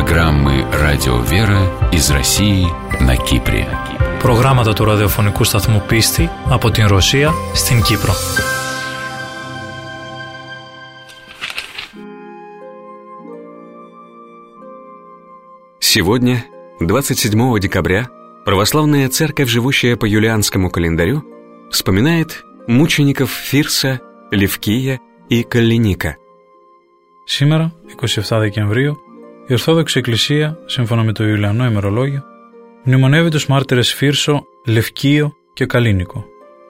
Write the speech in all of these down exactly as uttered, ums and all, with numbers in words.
Программы «Радио Вера» из России на Кипре. Προγράμματα του ραδιοφωνικού σταθμού Πίστη από την Ρωσία στην Κύπρο. Сегодня, двадцать седьмого декабря, православная церковь, живущая по юлианскому календарю, вспоминает мучеников Фирса, Левкия и Каллиника. Σήμερα, είκοσι επτά Δεκεμβρίου, η Ορθόδοξη Εκκλησία, σύμφωνα με το Ιουλιανό ημερολόγιο, μνημονεύει τους μάρτυρες Φύρσο, Λευκείο και Καλλίνικο.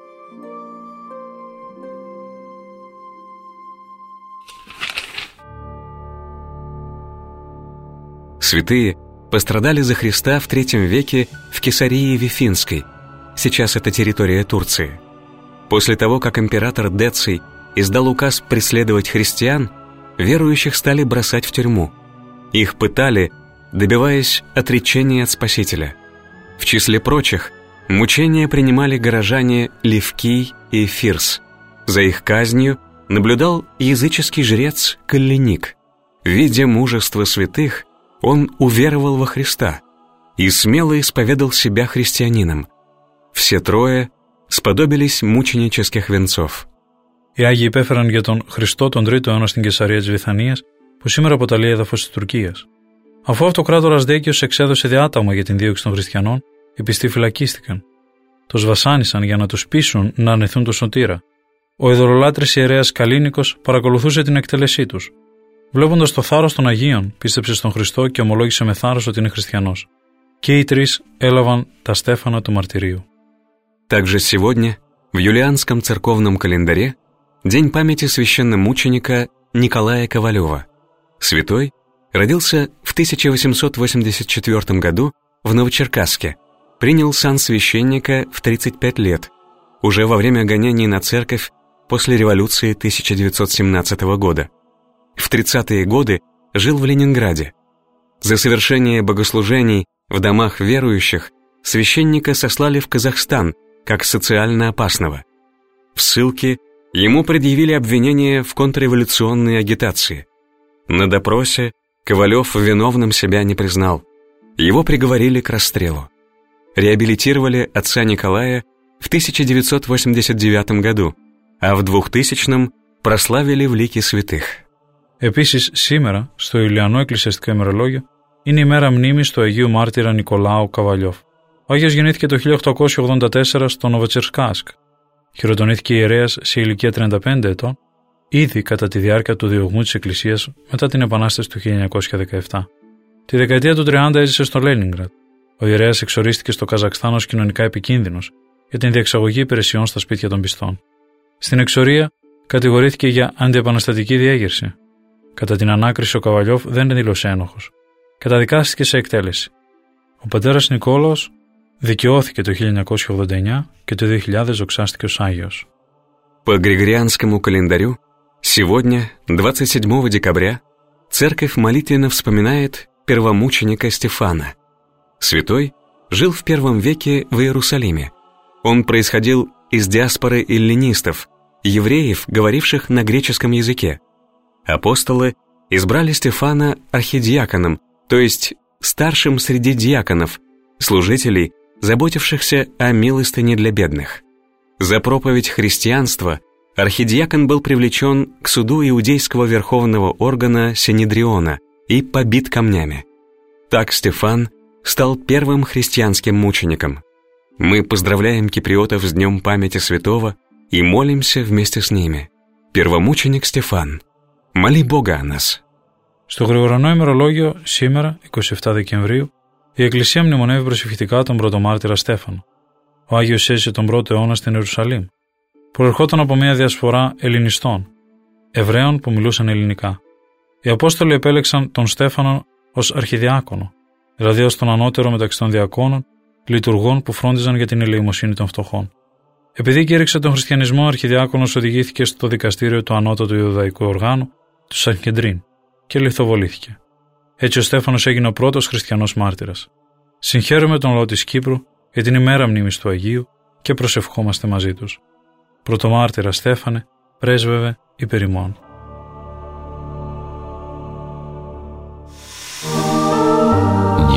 Святые пострадали за Христа в третьем веке в Кесарии Вифинской, сейчас это территория Турции. После того, как император Деций издал указ преследовать христиан, верующих стали бросать в тюрьму. Их пытали, добиваясь отречения от Спасителя. В числе прочих, мучения принимали горожане Левкий и Фирс. За их казнью наблюдал языческий жрец Каллиник. Видя мужество святых, он уверовал во Христа и смело исповедал себя христианином. Все трое сподобились мученических венцов. Οι Άγιοι υπέφεραν για τον Χριστό τον τρίτο αιώνα στην Κεσαρία της Βηθανίας, που σήμερα αποτελεί έδαφος της Τουρκίας. Αφού ο αυτοκράτορας Δέκιος εξέδωσε διάταγμα για την δίωξη των χριστιανών, οι πιστοί φυλακίστηκαν. Τους βασάνισαν για να τους πείσουν να αρνηθούν τον σωτήρα. Ο ειδωλολάτρης ιερέας Καλλίνικος παρακολουθούσε την εκτέλεσή τους. Βλέποντας το θάρρος των Αγίων, πίστεψε στον Χριστό και ομολόγησε με θάρρος ότι είναι χριστιανός. Και οι τρεις έλαβαν τα στέφανα του μαρτυρίου. Также сегодня, в юлианском церковном календаре, день памяти священномученика Николая Ковалева. Святой родился в тысяча восемьсот восемьдесят четвёртом году в Новочеркасске, принял сан священника в тридцать пять лет, уже во время гонений на церковь после революции тысяча девятьсот семнадцатого года. В тридцатые годы жил в Ленинграде. За совершение богослужений в домах верующих священника сослали в Казахстан как социально опасного. В ссылке ему предъявили обвинение в контрреволюционной агитации. На допросе Ковалев виновным себя не признал. Его приговорили к расстрелу. Реабилитировали отца Николая в тысяча девятьсот восемьдесят девятом году, а в двухтысячном прославили в лике святых. Επίσης, σήμερα, στο Ιουλιανό Εκκλησιαστικό ημερολόγιο, είναι η μέρα μνήμης του Αγίου Μάρτυρα Νικολάου Καβαλιόφ. Ο Άγιος γεννήθηκε το χίλια οκτακόσια ογδόντα τέσσερα στο Νοβοτσερκάσκ. Χειροτονήθηκε ιερέας σε ηλικία τριάντα πέντε ετών, ήδη κατά τη διάρκεια του διωγμού της Εκκλησίας μετά την Επανάσταση του χίλια εννιακόσια δεκαεπτά. Τη δεκαετία του τριάντα έζησε στο Λένινγκραντ. Ο ιερέας εξορίστηκε στο Καζακστάν ως κοινωνικά επικίνδυνος για την διεξαγωγή υπηρεσιών στα σπίτια των πιστών. Στην εξορία κατηγορήθηκε για αντιεπαναστατική διέγερση. Κατά την ανάκριση, ο Καβαλιόφ δεν δήλωσε ένοχος. Καταδικάστηκε σε εκτέλεση. Ο πατέρας Νικόλαος δικαιώθηκε το χίλια εννιακόσια ογδόντα εννιά και το δύο χιλιάδες δοξάστηκε ως Άγιος. По Григорианскому календарю сегодня, двадцать седьмого декабря, церковь молитвенно вспоминает первомученика Стефана. Святой жил в первом веке в Иерусалиме. Он происходил из диаспоры эллинистов, евреев, говоривших на греческом языке. Апостолы избрали Стефана архидиаконом, то есть старшим среди диаконов, служителей, заботившихся о милостыне для бедных. За проповедь христианства архидиакон был привлечен к суду иудейского верховного органа Синедриона и побит камнями. Так Стефан стал первым христианским мучеником. Мы поздравляем киприотов с Днем памяти святого и молимся вместе с ними. Первомученик Стефан, моли Бога о нас. Στο Γρηγορανό ημερολόγιο, σήμερα, είκοσι επτά Δεκεμβρίου, η Εκκλησία μνημονεύει προσευχητικά τον πρωτομάρτυρα Στέφανο. Ο Άγιος έζησε τον πρώτο αιώνα στην Ιερουσαλήμ. Προερχόταν από μια διασπορά Ελληνιστών, Εβραίων που μιλούσαν ελληνικά. Οι Απόστολοι επέλεξαν τον Στέφανο ως αρχιδιάκονο, δηλαδή ως τον ανώτερο μεταξύ των διακόνων, λειτουργών που φρόντιζαν για την ελεημοσύνη των φτωχών. Επειδή κήρυξε τον χριστιανισμό, ο αρχιδιάκονος οδηγήθηκε στο δικαστήριο του ανώτατου Ιουδαϊκού οργάνου, του Σανχεντρίν, και λιθοβολήθηκε. Έτσι ο Στέφανος έγινε ο πρώτος χριστιανός μάρτυρας. Συγχαίρουμε τον λαό της Κύπρου για την ημέρα μνήμης του Αγίου και προσευχόμαστε μαζί τους. Πρωτομάρτυρα Στέφανε, πρέσβευε υπερ ημών.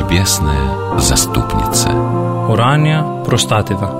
небесная заступница. Ουράνια προστάτηδα.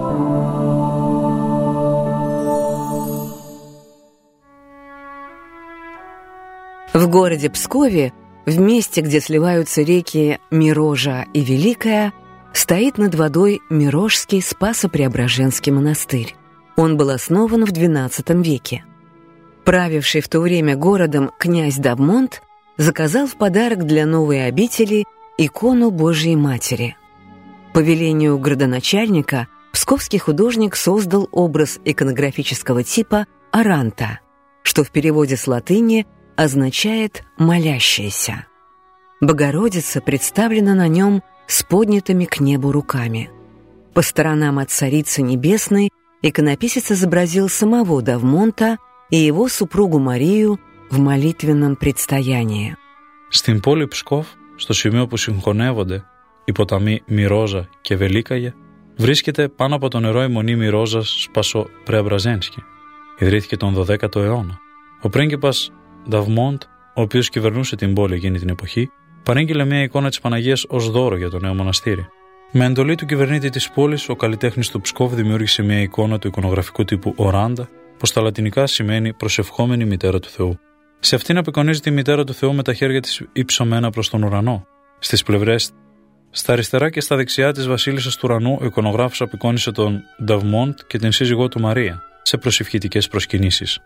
В городе Пскове, в месте, где сливаются реки Мирожа и Великая, стоит над водой Мирожский Спасо-Преображенский монастырь. Он был основан в двенадцатом веке. Правивший в то время городом князь Давмонт заказал в подарок для новой обители икону Божией Матери. По велению градоначальника псковский художник создал образ иконографического типа «Аранта», что в переводе с латыни означает «молящаяся». Богородица представлена на нем с поднятыми к небу руками. По сторонам от Царицы Небесной иконописец изобразил самого Давмонта и его супругу Марию в молитвенном предстоянии. Στην πόλη Ψκόβ, στο σημείο που συγχωνεύονται οι ποταμοί Μιρόζα και Βελίκαγε, βρίσκεται πάνω από το νερό η μονή Μιρόζας Σπασο-Πρεαμπραζένσκι. Ιδρύθηκε τον δωδέκατο αιώνα. Ο πρίγκιπας Νταβμόντ, ο οποίος κυβερνούσε την πόλη εκείνη την εποχή, παρήγγειλε μια εικόνα της Παναγίας ως δώρο για το νέο μοναστήρι. Με εντολή του κυβερνήτη της πόλης, ο καλλιτέχνης του Ψκόβ δημιούργησε μια εικόνα του εικονογραφικού τύπου Οράντα, που στα λατινικά σημαίνει προσευχόμενη μητέρα του Θεού. Σε αυτήν απεικονίζεται η μητέρα του Θεού με τα χέρια της υψωμένα προς τον ουρανό. Στις πλευρές, στα αριστερά και στα δεξιά της βασίλισσας του ουρανού, ο εικονογράφος απεικόνισε τον Νταβμόντ και την σύζυγό του Μαρία σε προσευχητικές προσκυνήσεις.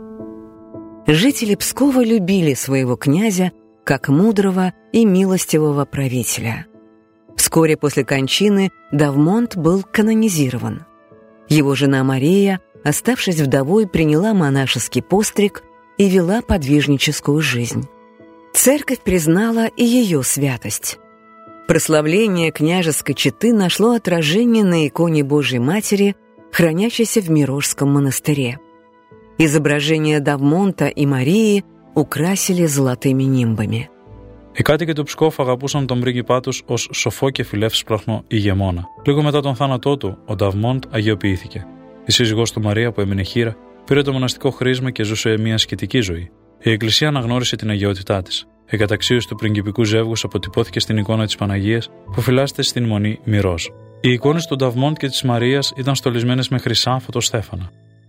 Жители Пскова любили своего князя как мудрого и милостивого правителя. Вскоре после кончины Давмонт был канонизирован. Его жена Мария, оставшись вдовой, приняла монашеский постриг и вела подвижническую жизнь. Церковь признала и ее святость. Прославление княжеской четы нашло отражение на иконе Божией Матери, хранящейся в Мирожском монастыре. Изображения Давмонта и Марии украсили золотыми нимбами. Οι κάτοικοι του Ψκόφ αγαπούσαν τον πρίγκιπά τους ως σοφό και φιλεύσπλαχνο ηγεμόνα. Λίγο μετά τον θάνατό του, ο Νταβμόντ αγιοποιήθηκε. Η σύζυγός του Μαρία, που έμεινε χήρα, πήρε το μοναστικό χρήσμα και ζούσε μια ασκητική ζωή. Η Εκκλησία αναγνώρισε την αγιότητά της. Η καταξίωση του πριγκιπικού ζεύγους αποτυπώθηκε στην εικόνα της Παναγίας που φυλάσσεται στην μονή Μιρόζ. Οι εικόνες του Νταβμόντ και της Μαρίας ήταν στολισμένες με χρυσά φωτοστέφανα.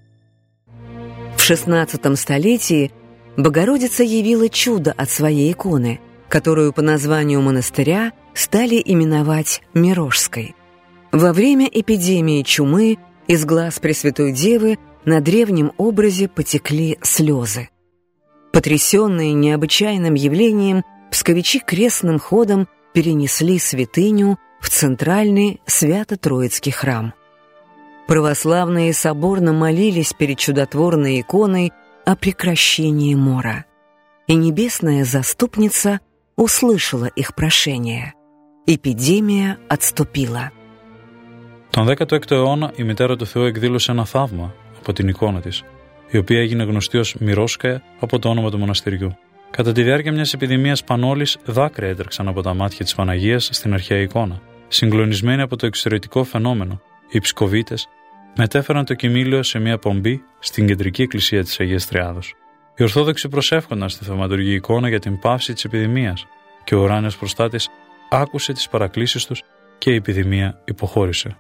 В шестнадцатом столетии Богородица явила чудо от своей иконы, которую по названию монастыря стали именовать Мирожской. Во время эпидемии чумы из глаз Пресвятой Девы на древнем образе потекли слезы. Потрясенные необычайным явлением, псковичи крестным ходом перенесли святыню в центральный Свято-Троицкий храм. Православные соборно молились перед чудотворной иконой о прекращении мора, и небесная заступница услышала их прошение. Эпидемия отступила. Τον δέκατο έκτο αιώνα η μητέρα του Θεού εκδήλωσε ένα θαύμα από την εικόνα της, η οποία έγινε γνωστή ως Μιρόσκαια από το όνομα του μοναστηριού. Κατά τη διάρκεια μιας επιδημίας πανόλης, δάκρυα έτρεξαν από τα μάτια της Παναγίας στην αρχαία εικόνα. Συγκλονισμένοι από το εξαιρετικό φαινόμενο, οι Ψκοβίτες μετέφεραν το κοιμήλιο σε μια πομπή στην κεντρική εκκλησία της Αγίας Τριάδος. Οι Ορθόδοξοι προσεύχονταν στη θαυματουργή εικόνα για την πάυση της επιδημίας και ο ουράνιος προστάτης άκουσε τις παρακλήσεις τους και η επιδημία υποχώρησε.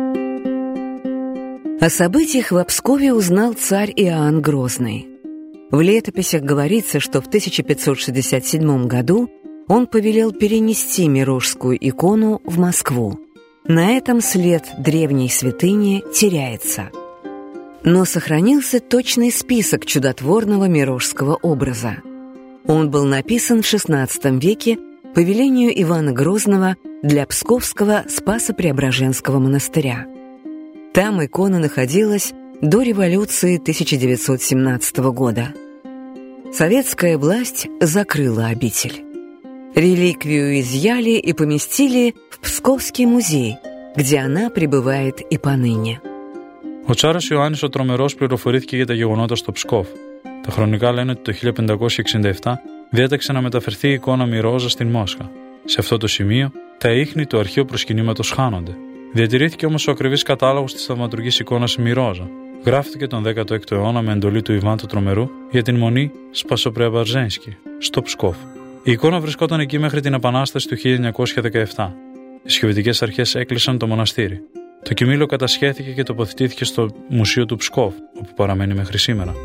О событиях в Пскове узнал царь Иоанн Грозный. В летописях говорится, что в тысяча пятьсот шестьдесят седьмом году он повелел перенести Мирожскую икону в Москву. На этом след древней святыни теряется. Но сохранился точный список чудотворного мирожского образа. Он был написан в шестнадцатом веке по велению Ивана Грозного для Псковского Спасо-Преображенского монастыря. Там икона находилась до революции тысяча девятьсот семнадцатого года. Советская власть закрыла обитель. Реликвию изъяли и поместили в Псковский музей, где она пребывает и поныне. Ο Τσάρος Ιωάννης ο Τρομερός πληροφορήθηκε για τα γεγονότα στο Ψκόβ. Τα χρονικά λένε ότι το χίλια πεντακόσια εξήντα επτά διέταξε να μεταφερθεί η εικόνα Μιρόζα στην Μόσχα. Σε αυτό το σημείο, τα ίχνη του αρχαίου προσκυνήματος χάνονται. Διατηρήθηκε όμως ο ακριβής κατάλογος της θαυματουργής εικόνας Μιρόζα. Γράφτηκε τον δέκατο έκτο αιώνα με εντολή του Ιβάν του Τρομερού για την μονή Σπασοπρεαμπαρζένσκι, στο Ψκόβ. Η εικόνα βρισκόταν εκεί μέχρι την Επανάσταση του χίλια εννιακόσια δεκαεπτά. Οι σοβιετικές αρχές έκλεισαν το μοναστήρι. Το κημήλιο κατασχέθηκε και τοποθετήθηκε στο Μουσείο του Πσκόβ, όπου παραμένει μέχρι σήμερα.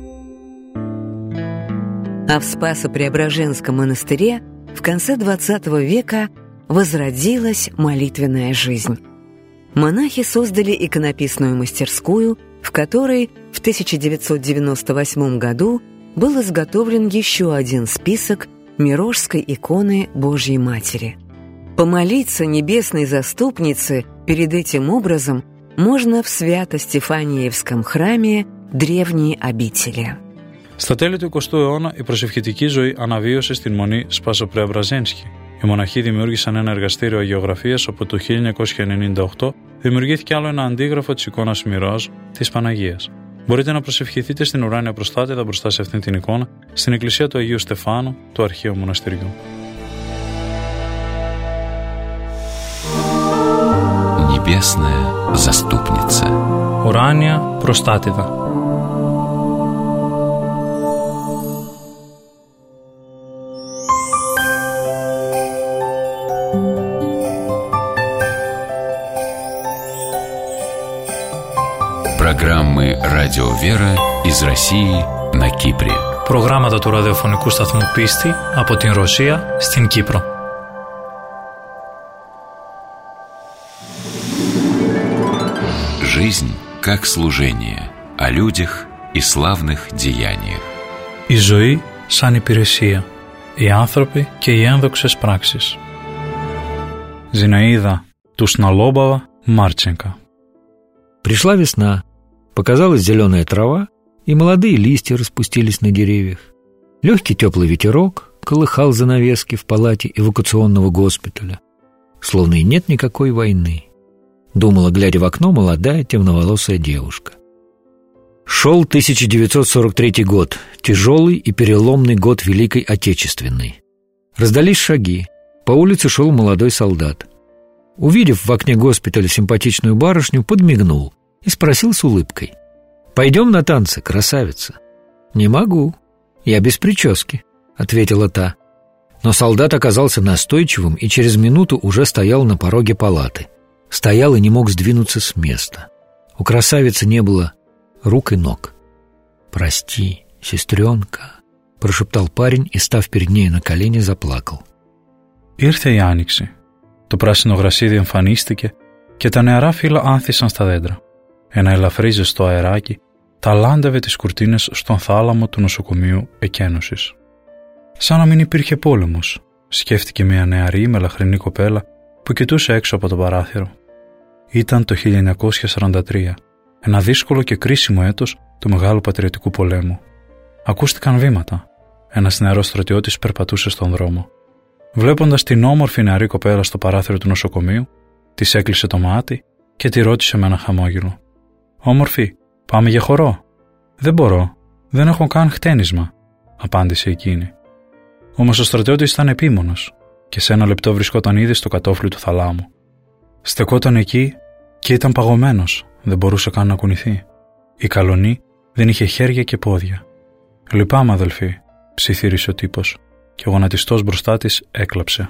А в Спасо-Преображенском монастыре в конце двадцатого века возродилась молитвенная жизнь. Монахи создали иконописную мастерскую, в которой в тысяча девятьсот девяносто восьмом году был изготовлен еще один список Мирошской иконы Божьей Матери. Помолиться небесной заступнице перед этим образом можно в Свято-Стефаниевском храме древней обители. Στα τέλη του εικοστού αιώνα, η προσευχητική ζωή αναβίωσε στην μονή Σπάσο-Πρεομπραζένσκι. Οι μοναχοί δημιούργησαν ένα εργαστήριο αγιογραφίας, όπου το χίλια εννιακόσια ενενήντα οκτώ δημιουργήθηκε άλλο ένα αντίγραφο της εικόνας Μυρός της Παναγίας. Μπορείτε να προσευχηθείτε στην ουράνια προστάτηδα μπροστά σε αυτήν την εικόνα, στην εκκλησία του Αγίου Στεφάνου, του αρχαίου μοναστηριού. Небесная заступница. Ουράνια προστάτηδα. Программы «Радио Вера» из России на Кипре. Προγράμματα του ραδιοφωνικού σταθμού Πίστη από την Ρωσία στην Κύπρο. Жизнь как служение, о людях и славных деяниях. Η ζωή σαν υπηρεσία, οι άνθρωποι και οι ένδοξες πράξεις. Зинаида Туснолобова Марченко. Пришла весна, показалась зеленая трава, и молодые листья распустились на деревьях. Легкий теплый ветерок колыхал занавески в палате эвакуационного госпиталя, словно и нет никакой войны, думала, глядя в окно, молодая темноволосая девушка. Шел тысяча девятьсот сорок третий год, тяжелый и переломный год Великой Отечественной. Раздались шаги, по улице шел молодой солдат. Увидев в окне госпиталя симпатичную барышню, подмигнул и спросил с улыбкой: «Пойдем на танцы, красавица?» «Не могу, я без прически», — ответила та. Но солдат оказался настойчивым и через минуту уже стоял на пороге палаты. Стоял и не мог сдвинуться с места. У красавицы не было рук и ног. «Прости, сестренка», — прошептал парень и, став перед ней на колени, заплакал. Ήρθε η άνοιξη. Το πράσινο γρασίδι εμφανίστηκε και τα νεαρά φύλλα άνθησαν στα δέντρα. Ένα ελαφρύ ζεστό αεράκι ταλάντευε τις κουρτίνες στον θάλαμο του νοσοκομείου Εκένωσης. Σαν να μην υπήρχε πόλεμος, σκέφτηκε μια νεαρή μελαχρινή κοπέλα που κοιτούσε έξω από το παράθυρο. Ήταν το χίλια εννιακόσια σαράντα τρία, ένα δύσκολο και κρίσιμο έτος του Μεγάλου Πατριωτικού Πολέμου. Ακούστηκαν βήματα. Ένας νεαρός στρατιώτης περπατούσε στον δρόμο. Βλέποντας την όμορφη νεαρή κοπέλα στο παράθυρο του νοσοκομείου, της έκλεισε το μάτι και τη ρώτησε με ένα χαμόγελο: «Όμορφη, πάμε για χορό?» «Δεν μπορώ, δεν έχω καν χτένισμα», απάντησε εκείνη. Όμως ο στρατιώτης ήταν επίμονος και σε ένα λεπτό βρισκόταν ήδη στο κατόφλι του θαλάμου. Στεκόταν εκεί και ήταν παγωμένος, δεν μπορούσε καν να κουνηθεί. Η καλονή δεν είχε χέρια και πόδια. «Λυπάμαι, αδελφή», ψιθύρισε ο τύπος, και ο γονατιστός μπροστά της έκλαψε.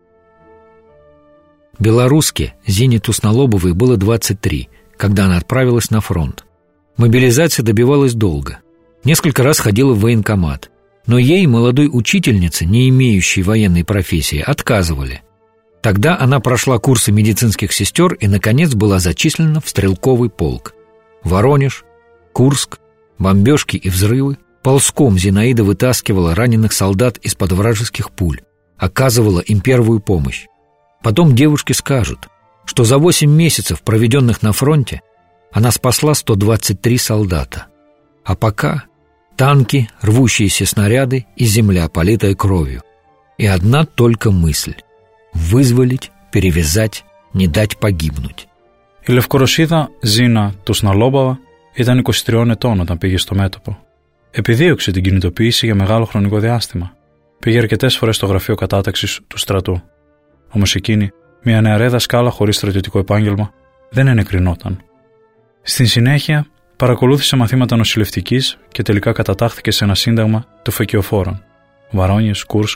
Белоруске Зине Туснолобовой было двадцать три, когда она отправилась на фронт. Мобилизация добивалась долго. Несколько раз ходила в военкомат. Но ей, молодой учительнице, не имеющей военной профессии, отказывали. Тогда она прошла курсы медицинских сестер и, наконец, была зачислена в стрелковый полк. Воронеж, Курск, бомбежки и взрывы. Ползком Зинаида вытаскивала раненых солдат из-под вражеских пуль, оказывала им первую помощь. Потом девушки скажут, что за восемь месяцев, проведенных на фронте, она спасла сто двадцать три солдата. А пока танки, рвущиеся снаряды и земля, политая кровью. И одна только мысль – вызволить, перевязать, не дать погибнуть. Η Λευκορωσίδα Ζίνα Τουσνολόμποβα ήταν είκοσι τριών ετών όταν πήγε στο μέτωπο. Επιδίωξε την κινητοποίηση για μεγάλο χρονικό διάστημα. Πήγε αρκετές φορές στο γραφείο κατάταξης του στρατού. Όμως εκείνη, μια νεαρή δασκάλα χωρίς στρατιωτικό επάγγελμα, δεν ενεκρινόταν. Στην συνέχεια, παρακολούθησε μαθήματα νοσηλευτικής και τελικά κατατάχθηκε σε ένα σύνταγμα του φεκιοφόρων. Βαρόνιες, Κούρσκ,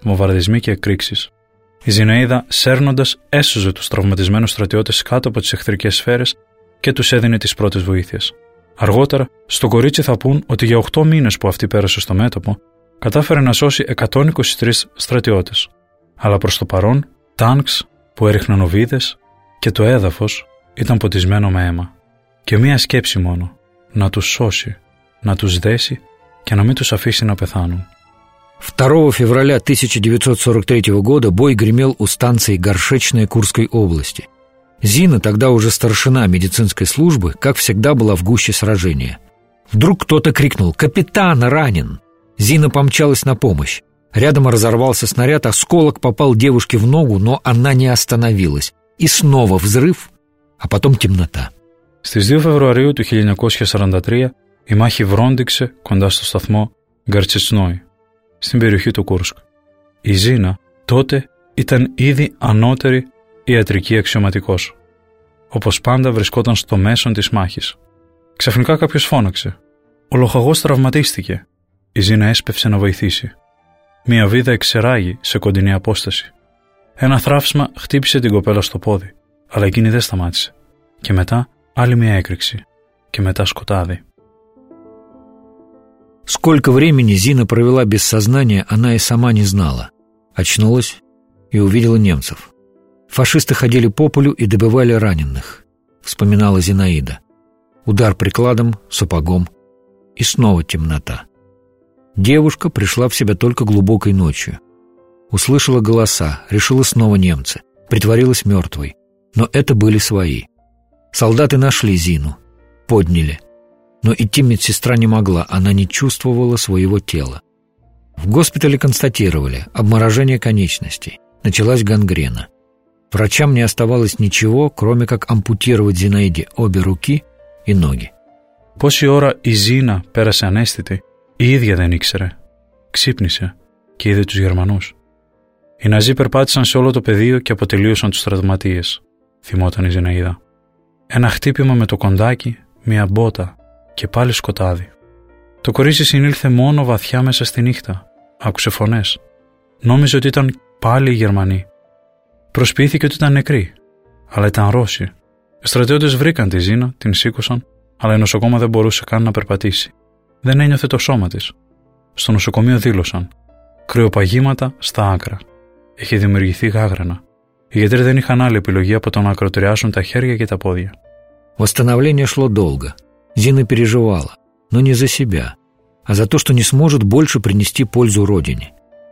βομβαρδισμοί και εκρήξεις. Η Ζιναΐδα, σέρνοντας, έσωζε τους τραυματισμένους στρατιώτες κάτω από τις εχθρικές σφαίρες και τους έδινε τις πρώτες βοήθειες. Αργότερα, στο κορίτσι θα πούν ότι για οκτώ μήνες που αυτή πέρασε στο μέτωπο, κατάφερε να σώσει εκατόν είκοσι τρεις στρατιώτες. Αλλά προς το παρόν, τάνκς που έριχναν οβίδες και το έδαφος ήταν ποτισμένο με αίμα. Και μία σκέψη μόνο, να τους σώσει, να τους δέσει και να μην τους αφήσει να πεθάνουν. второго февраля тысяча девятьсот сорок третьего года бой гремел у станции Горшечная Курской области. Зина, тогда уже старшина медицинской службы, как всегда была в гуще сражения. Вдруг кто-то крикнул «Капитан ранен!». Зина помчалась на помощь. Рядом разорвался снаряд, осколок попал девушке в ногу, но она не остановилась. И снова взрыв, а потом темнота. Στις δύο Φεβρουαρίου του χίλια εννιακόσια σαράντα τρία η μάχη βρόντιξε κοντά στο σταθμό Γκαρτσετσνόι, στην περιοχή του Κούρσκ. Η Ζίνα τότε ήταν ήδη ανώτερη ιατρική αξιωματικός. Όπως πάντα βρισκόταν στο μέσον της μάχης. Ξαφνικά κάποιος φώναξε. Ο λοχαγός τραυματίστηκε. Η Ζίνα έσπευσε να βοηθήσει. Μια βίδα εξεράγει σε κοντινή απόσταση. Ένα θράψμα χτύπησε την κοπέλα στο πόδι, αλλά εκείνη δεν σταμάτησε. Και μετά άλλη μια έκρηξη. Και μετά σκοτάδι. Сколько времени Зина провела без сознания, она и сама не знала. Очнулась и увидела немцев. Фашисты ходили по полю и добывали раненых, вспоминала Зинаида. Удар прикладом, сапогом, и снова темнота. Девушка пришла в себя только глубокой ночью. Услышала голоса, решила снова немцы, притворилась мертвой. Но это были свои. Солдаты нашли Зину, подняли. Но идти медсестра не могла, она не чувствовала своего тела. В госпитале констатировали обморожение конечностей, началась гангрена. Врачам не оставалось ничего, кроме как ампутировать Зинаиде обе руки и ноги. Πόση ώρα η Ζίνα πέρασε αναίσθητη, η ίδια δεν ήξερε. Ξύπνησε και είδε τους Γερμανούς. Οι Ναζί περπάτησαν σε όλο το πεδίο και αποτελείωσαν τους τραυματίες, θυμόταν η Ζιναΐδα. Ένα χτύπημα με το κοντάκι, μια μπότα και πάλι σκοτάδι. Το κορίτσι συνήλθε μόνο βαθιά μέσα στη νύχτα. Άκουσε φωνές. Νόμιζε ότι ήταν πάλι οι Γερμανοί. Προσποιήθηκε ότι ήταν νεκροί, αλλά ήταν Ρώσοι. Οι στρατιώτες βρήκαν τη Ζίνα, την σήκωσαν, αλλά η νοσοκόμα δεν μπορούσε καν να περπατήσει. Δεν ένιωθε το σώμα της. Στο νοσοκομείο δήλωσαν. Κρυοπαγήματα στα άκρα. Είχε δημιουργηθεί γάγρανα. Οι γιατροί δεν είχαν άλλη επιλογή από το να ακροτηριάσουν τα χέρια και τα πόδια. Восстановление шло долго. Зина переживала, но не за себя, а за то, что не сможет больше принести пользу родине.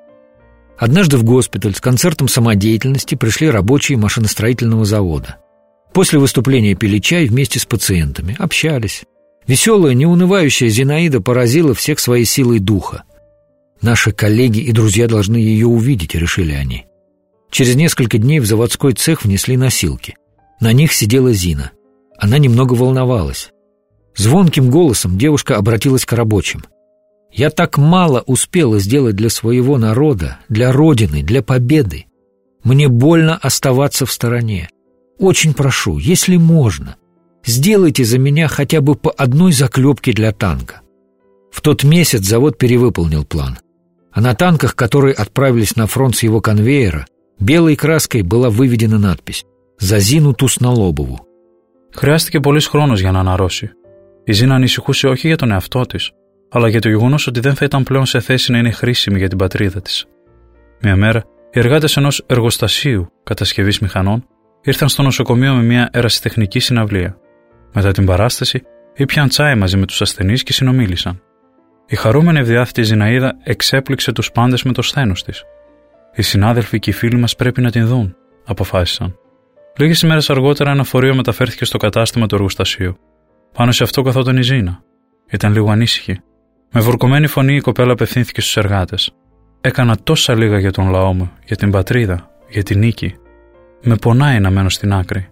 Однажды в госпиталь с концертом самодеятельности пришли рабочие машиностроительного завода. После выступления пили чай вместе с пациентами, общались. Веселая, неунывающая Зинаида поразила всех своей силой духа. Наши коллеги и друзья должны ее увидеть, решили они. Через несколько дней в заводской цех внесли носилки. На них сидела Зина. Она немного волновалась. Звонким голосом девушка обратилась к рабочим. «Я так мало успела сделать для своего народа, для Родины, для победы. Мне больно оставаться в стороне. Очень прошу, если можно, сделайте за меня хотя бы по одной заклепке для танка». В тот месяц завод перевыполнил план. А на танках, которые отправились на фронт с его конвейера, белой краской была выведена надпись «За Зину Туснолобову». Χρειάστηκε πολύς χρόνος για να αναρρώσει. Η Ζίνα ανησυχούσε όχι για τον εαυτό της, αλλά για το γεγονός ότι δεν θα ήταν πλέον σε θέση να είναι χρήσιμη για την πατρίδα της. Μια μέρα, οι εργάτες ενός εργοστασίου κατασκευής μηχανών ήρθαν στο νοσοκομείο με μια ερασιτεχνική συναυλία. Μετά την παράσταση, ήπιαν τσάι μαζί με τους ασθενείς και συνομίλησαν. Η χαρούμενη ευδιάθετη Ζιναΐδα εξέπληξε τους πάντες με το σθένος της. Οι συνάδελφοι και οι φίλοι μας πρέπει να την δουν, αποφάσισαν. Λίγες ημέρες αργότερα, ένα φορείο μεταφέρθηκε στο κατάστημα του εργοστασίου. Πάνω σε αυτό καθόταν η Ζίνα. Ήταν λίγο ανήσυχη. Με βουρκωμένη φωνή η κοπέλα απευθύνθηκε στους εργάτες. «Έκανα τόσα λίγα για τον λαό μου, για την πατρίδα, για την νίκη. Με πονάει να μένω στην άκρη.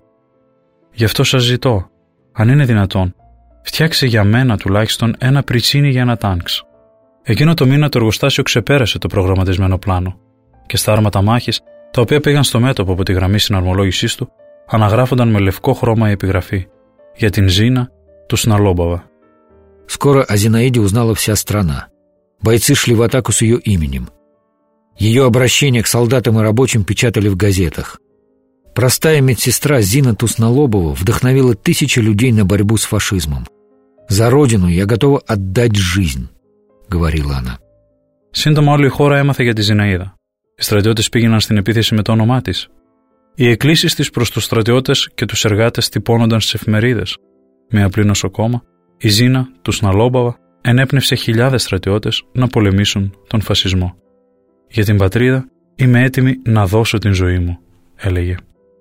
Γι' αυτό σας ζητώ, αν είναι δυνατόν, φτιάξε για μένα τουλάχιστον ένα πριτσίνι για ένα τάνξ». Εκείνο το μήνα το εργοστάσιο ξεπέρασε το προγραμματισμένο πλάνο και στα άρματα μάχης, τα οποία πήγαν στο μέτωπο από τη γραμμή συναρμολόγησής του, αναγράφονταν με λευκό χρώμα η επιγραφή «Για την Ζίνα Туснолобова». Скоро о Зинаиде узнала вся страна. Бойцы шли в атаку с ее именем. Ее обращение к солдатам и рабочим печатали в газетах. Простая медсестра Зина Тусналобова вдохновила тысячи людей на борьбу с фашизмом. «За родину я готова отдать жизнь», — говорила она. Σύντομα όλη η χώρα έμαθε για τη Ζηναΐδα. Οι στρατιώτες πήγαιναν στην επίθεση με το όνομά της. Οι εκκλήσεις της προς τους στρατιώτες και τους εργάτες τυπώνονταν στις εφημερίδες. Με απλή νοσοκόμα, η Ζήνα Τουσναλόμποβα ενέπνευσε χιλιάδες στρατιώτες να πολεμήσουν τον φασισμό. «Για την πατρίδα είμαι έτοιμη να δώσω την ζωή μου», έλεγε.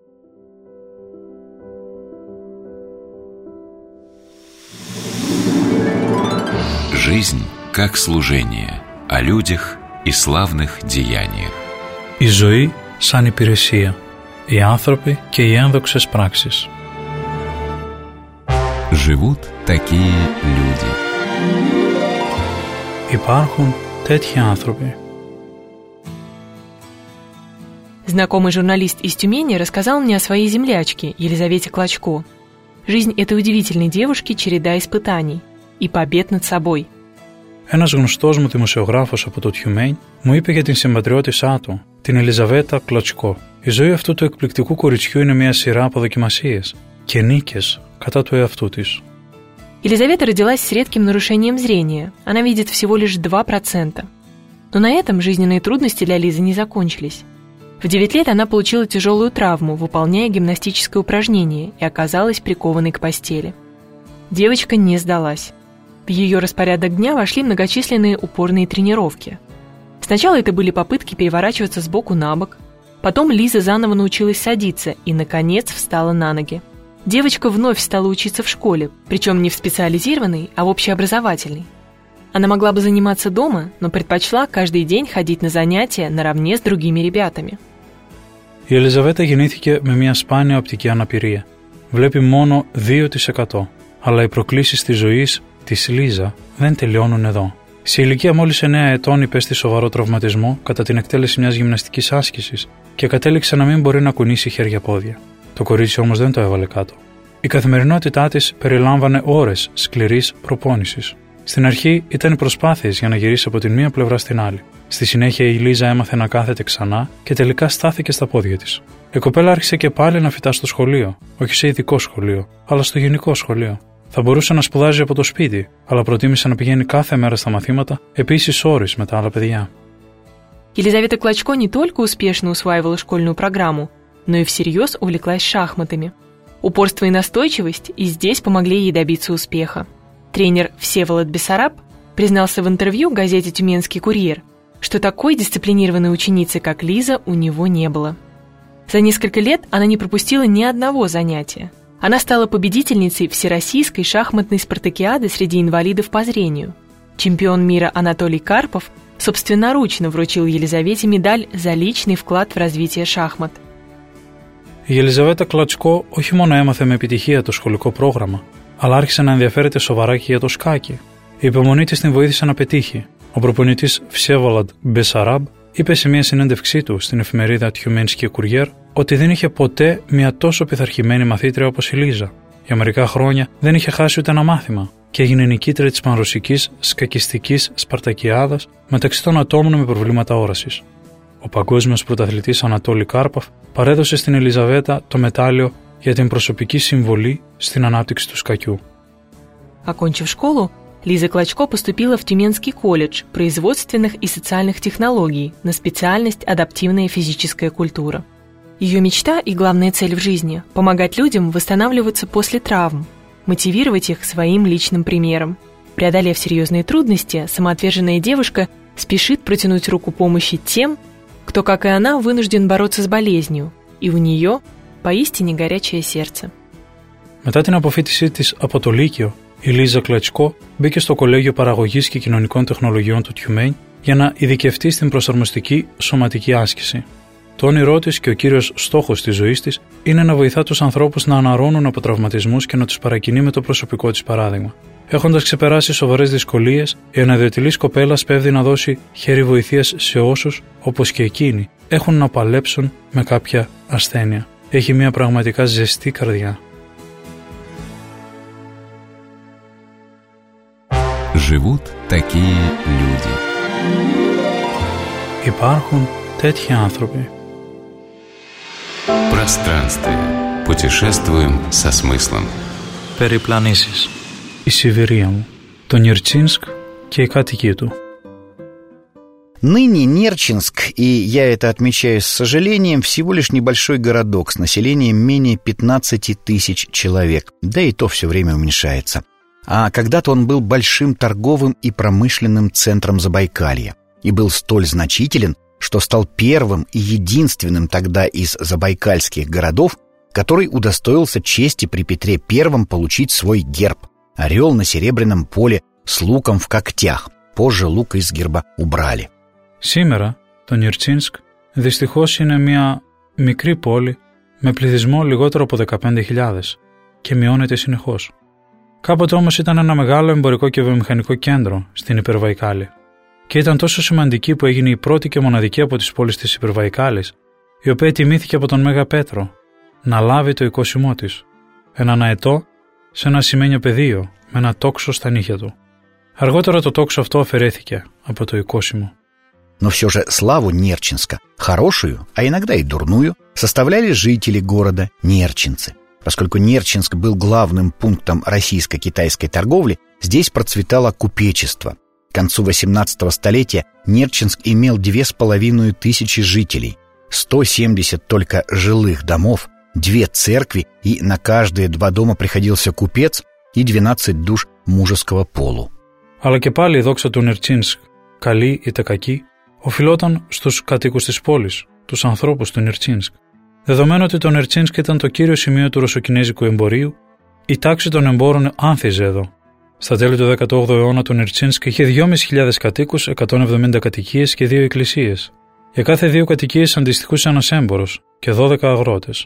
Жизнь как служение, о людях и славных деяниях. Η ζωή σαν υπηρεσία, οι άνθρωποι και οι ένδοξες πράξεις. Живут такие люди. Υπάρχουν τέτοιοι άνθρωποι. Знакомый журналист из Тюмени рассказал мне о своей землячке Елизавете Клочко. Жизнь этой удивительной девушки – череда испытаний и побед над собой. Ένας γνωστός μου δημοσιογράφος από το Τιουμέν μου είπε για την συμπατριώτησά του, την Ελιζαβέτα Κλωτσικό. Η ζωή αυτού του εκπληκτικού κοριτσιού είναι μια σειρά από δοκιμασίες και νίκες κατά του εαυτού της. Елизавета родилась с редким нарушением зрения. Она видит всего лишь два процента. Но на этом жизненные трудности для Лизы не закончились. В девять лет она получила тяжелую травму, выполняя гимнастическое упражнение, и оказалась прикованной к постели. Девочка не сдалась. В ее распорядок дня вошли многочисленные упорные тренировки. Сначала это были попытки переворачиваться с боку на бок, потом Лиза заново научилась садиться и, наконец, встала на ноги. Девочка вновь стала учиться в школе, причем не в специализированной, а в общеобразовательной. Она могла бы заниматься дома, но предпочла каждый день ходить на занятия наравне с другими ребятами. Η Ελιζαβέτα γεννήθηκε με μια σπάνια οπτική αναπηρία. Βλέπει μόνο δύο τοις εκατό, αλλά οι προκλήσεις της ζωής της Λίζα δεν τελειώνουν εδώ. Σε ηλικία μόλις εννέα ετών υπέστη σοβαρό τραυματισμό κατά την εκτέλεση μιας γυμναστικής άσκησης και κατέληξε να μην μπορεί να κουνήσει χέρια-πόδια. Το κορίτσι όμως δεν το έβαλε κάτω. Η καθημερινότητά της περιλάμβανε ώρες σκληρής προπόνησης. Στην αρχή ήταν οι προσπάθειες για να γυρίσει από την μία πλευρά στην άλλη. Στη συνέχεια η Λίζα έμαθε να κάθεται ξανά και τελικά στάθηκε στα πόδια της. Η κοπέλα άρχισε και πάλι να φοιτά στο σχολείο, όχι σε ειδικό σχολείο, αλλά στο γενικό σχολείο. Θα μπορούσε να σπουδάζει από το σπίτι, αλλά προτίμησε να πηγαίνει κάθε μέρα στα μαθήματα, επίσης ώρες με τα άλλα παιδιά. Елизавета Клочко не только успешно усваивала школьную программу, но и всерьез увлеклась шахматами. Упорство и настойчивость и здесь помогли ей добиться успеха. Тренер Всеволод Бессараб признался в интервью газете «Тюменский курьер», что такой дисциплинированной ученицы, как Лиза, у него не было. За несколько лет она не пропустила ни одного занятия. Она стала победительницей Всероссийской шахматной спартакиады среди инвалидов по зрению. Чемпион мира Анатолий Карпов собственноручно вручил Елизавете медаль за личный вклад в развитие шахмат. Η Ελιζαβέτα Κλωτσικό όχι μόνο έμαθε με επιτυχία το σχολικό πρόγραμμα, αλλά άρχισε να ενδιαφέρεται σοβαρά και για το σκάκι. Η υπομονή της την βοήθησε να πετύχει. Ο προπονητής Всеволод Μπεσαράμπ είπε σε μια συνέντευξή του στην εφημερίδα Τιουμένσκι Κουριέρ ότι δεν είχε ποτέ μια τόσο πειθαρχημένη μαθήτρια όπως η Λίζα. Για μερικά χρόνια δεν είχε χάσει ούτε ένα μάθημα και έγινε νικήτρια της πανρωσικής σκακιστικής Σπαρτακιάδας μεταξύ των ατόμων με προβλήματα όρασης. Ο παγκόσμιος πρωταθλητής Ανατόλη Κάρποφ παρέδωσε στην Ελιζαβέτα το μετάλλιο για την προσωπική συμβολή στην ανάπτυξη του σκακιού. Окончив школу, Лиза Клочко поступила в Тюменский колледж производственных и социальных технологий на специальность «Адаптивная физическая культура». Ее мечта и главная цель в жизни – помогать людям восстанавливаться после травм, мотивировать их своим личным примером. Преодолев серьезные трудности, самоотверженная девушка спешит протянуть руку помощи тем, кто, как и она, вынужден бороться с болезнью, и у нее поистине горячее сердце. Μετά την αποφοίτησή της από το Λύκειο, η Λίζα Κλωτσικό μπήκε στο Κολέγιο Παραγωγής και Κοινωνικών Τεχνολογιών του Τιουμέν για να ειδικευτεί στην προσαρμοστική σωματική άσκηση. Το όνειρό της και ο κύριος στόχος της ζωής της είναι να βοηθά τους ανθρώπους να αναρρώνουν από τραυματισμούς και να τους παρακινεί με το προσωπικό της παράδειγμα. Έχοντας ξεπεράσει σοβαρές δυσκολίες, η αναδιοτελής κοπέλα σπέβδει να δώσει χέρι βοηθείας σε όσους, όπως και εκείνοι, έχουν να παλέψουν με κάποια ασθένεια. Έχει μια πραγματικά ζεστή καρδιά. Живут такие люди. Υπάρχουν τέτοιοι άνθρωποι. Пространствие. Путешествуем со смыслом. Περιπλανήσεις. Η Σιβηρία μου, το Νιρτσίνσκ και οι κάτοικοι του. Ныне Нерчинск, и я это отмечаю с сожалением, всего лишь небольшой городок с населением менее пятнадцати тысяч человек, да и то все время уменьшается. А когда-то он был большим торговым и промышленным центром Забайкалья и был столь значителен, что стал первым и единственным тогда из забайкальских городов, который удостоился чести при Петре Первом получить свой герб – орел на серебряном поле с луком в когтях. Позже лук из герба убрали. Σήμερα το Νιρτσίνσκ δυστυχώς είναι μια μικρή πόλη με πληθυσμό λιγότερο από δεκαπέντε χιλιάδες και μειώνεται συνεχώς. Κάποτε όμως ήταν ένα μεγάλο εμπορικό και βιομηχανικό κέντρο στην Υπερβαϊκάλη και ήταν τόσο σημαντική που έγινε η πρώτη και μοναδική από τις πόλεις της Υπερβαϊκάλης, η οποία τιμήθηκε από τον Μέγα Πέτρο να λάβει το οικόσιμό της, έναν αετό σε ένα ασημένιο πεδίο με ένα τόξο στα νύχια του. Αργότερα το τόξο αυτό αφαιρέθηκε από το οικόσιμο. Но все же славу Нерчинска, хорошую, а иногда и дурную, составляли жители города нерчинцы. Поскольку Нерчинск был главным пунктом российско-китайской торговли, здесь процветало купечество. К концу восемнадцатого столетия Нерчинск имел две с половиной тысячи жителей, сто семьдесят только жилых домов, две церкви, и на каждые два дома приходился купец и двенадцать душ мужеского полу. Αλλά και πάλι η δόξα του Νιρτσίνσκ, καλή είτε κακή, οφειλόταν στους κατοίκους της πόλης, τους ανθρώπους του Νιρτσίνσκ. Δεδομένου ότι το Νιρτσίνσκ ήταν το κύριο σημείο του ρωσοκινέζικου εμπορίου, η τάξη των εμπόρων άνθιζε εδώ. Στα τέλη του δέκατου όγδοου αιώνα το Νιρτσίνσκ είχε δυόμισι χιλιάδες κατοίκους, εκατόν εβδομήντα κατοικίες και δύο εκκλησίες. Για κάθε δύο κατοικίες αντιστοιχούσε ένας έμπορος και δώδεκα αγρότες.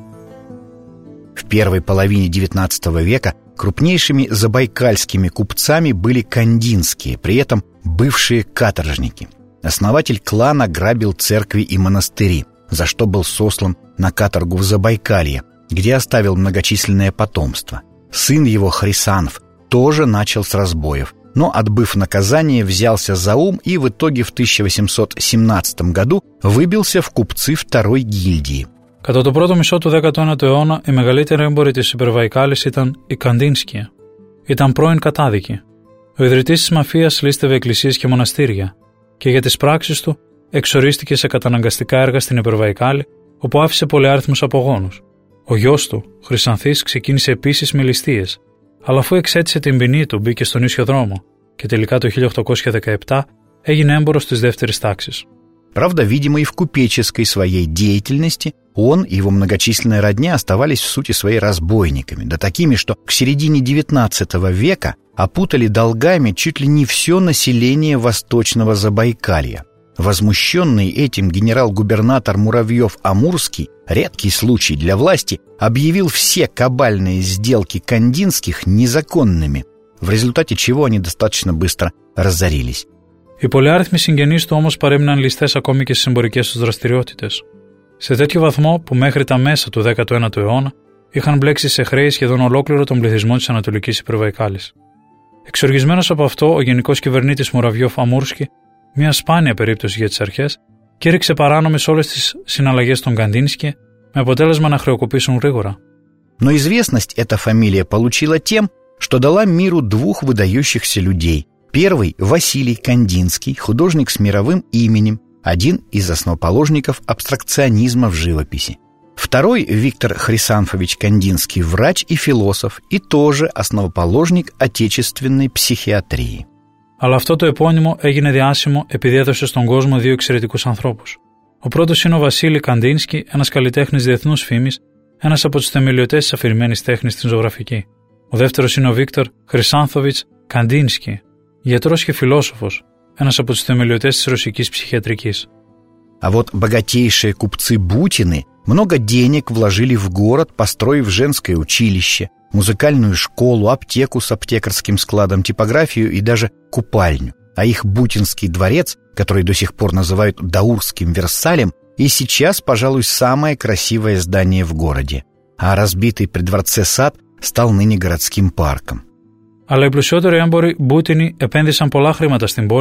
В первой половине девятнадцатого века крупнейшими забайкальскими купцами были кандинские, при этом бывшие каторжники. Основатель клана грабил церкви и монастыри, за что был сослан на каторгу в Забайкалье, где оставил многочисленное потомство. Сын его, Хрисанф, тоже начал с разбоев, но, отбыв наказание, взялся за ум и в итоге в тысяча восемьсот семнадцатом году выбился в купцы второй гильдии. Κατά το πρώτο μισό του δέκατου ένατου αιώνα, οι μεγαλύτεροι έμποροι της Υπερβαϊκάλης ήταν οι Καντίνσκοι. Ήταν πρώην κατάδικοι. Ο ιδρυτής της μαφίας λίστευε εκκλησίες και μοναστήρια και για τις πράξεις του εξορίστηκε σε καταναγκαστικά έργα στην Υπερβαϊκάλη, όπου άφησε πολυάριθμους απογόνους. Ο γιος του, Χρυσανθής, ξεκίνησε επίσης με ληστείες, αλλά αφού εξέτησε την ποινή του, μπήκε στον ίσιο δρόμο και τελικά το χίλια οκτακόσια δεκαεπτά έγινε έμπορος της δεύτερης τάξης. Правда, видимо, и в купеческой своей деятельности он и его многочисленная родня оставались в сути своей разбойниками, да такими, что к середине девятнадцатого века опутали долгами чуть ли не все население Восточного Забайкалья. Возмущенный этим генерал-губернатор Муравьев-Амурский, редкий случай для власти, объявил все кабальные сделки кандинских незаконными, в результате чего они достаточно быстро разорились. Οι πολυάριθμοι συγγενείς του όμως παρέμειναν ληστές ακόμη και στις εμπορικές τους δραστηριότητες. Σε τέτοιο βαθμό που μέχρι τα μέσα του δέκατου ένατου αιώνα είχαν μπλέξει σε χρέη σχεδόν ολόκληρο τον πληθυσμό της Ανατολικής Υπερβαϊκάλης. Εξοργισμένος από αυτό, ο γενικός κυβερνήτης Μουραβιόφ Αμούρσκι, μια σπάνια περίπτωση για τις αρχές, κήρυξε παράνομες όλες τις συναλλαγές των Καντίνσκι, με αποτέλεσμα να χρεοκοπήσουν γρήγορα. Но известность эта фамилия получила тем, что дала миру двух выдающихся людей. Первый – Василий Кандинский, художник с мировым именем, один из основоположников абстракционизма в живописи. Второй – Виктор Хрисанфович Кандинский, врач и философ, и тоже основоположник отечественной психиатрии. Αλλά αυτό το επώνυμο έγινε διάσημο επειδή έδωσε στον κόσμο δύο εξαιρετικούς ανθρώπους. Ο πρώτος είναι ο Βασίλη Καντίνσκι, ένας καλλιτέχνης διεθνούς φήμης, ένας από τους θεμελιωτές της αφηρημένης τέχνης στην ζωγραφική. Ο δεύτερος είναι ο Βίκτορ Χρυσάνθοβιτς Καντίνσκι, γιατρός και φιλόσοφος, ένας από τους θεμελιωτές της ρωσικής ψυχιατρικής. А вот богатейшие купцы Бутины много денег вложили в город, построив женское училище, музыкальную школу, аптеку с аптекарским складом, типографию и даже купальню. А их Бутинский дворец, который до сих пор называют Даурским Версалем, и сейчас, пожалуй, самое красивое здание в городе. А разбитый при дворце сад стал ныне городским парком. Αλλά οι πλουσιότεροι έμποροι Μπούτινοι επένδυσαν πολλά χρήματα στην πόλη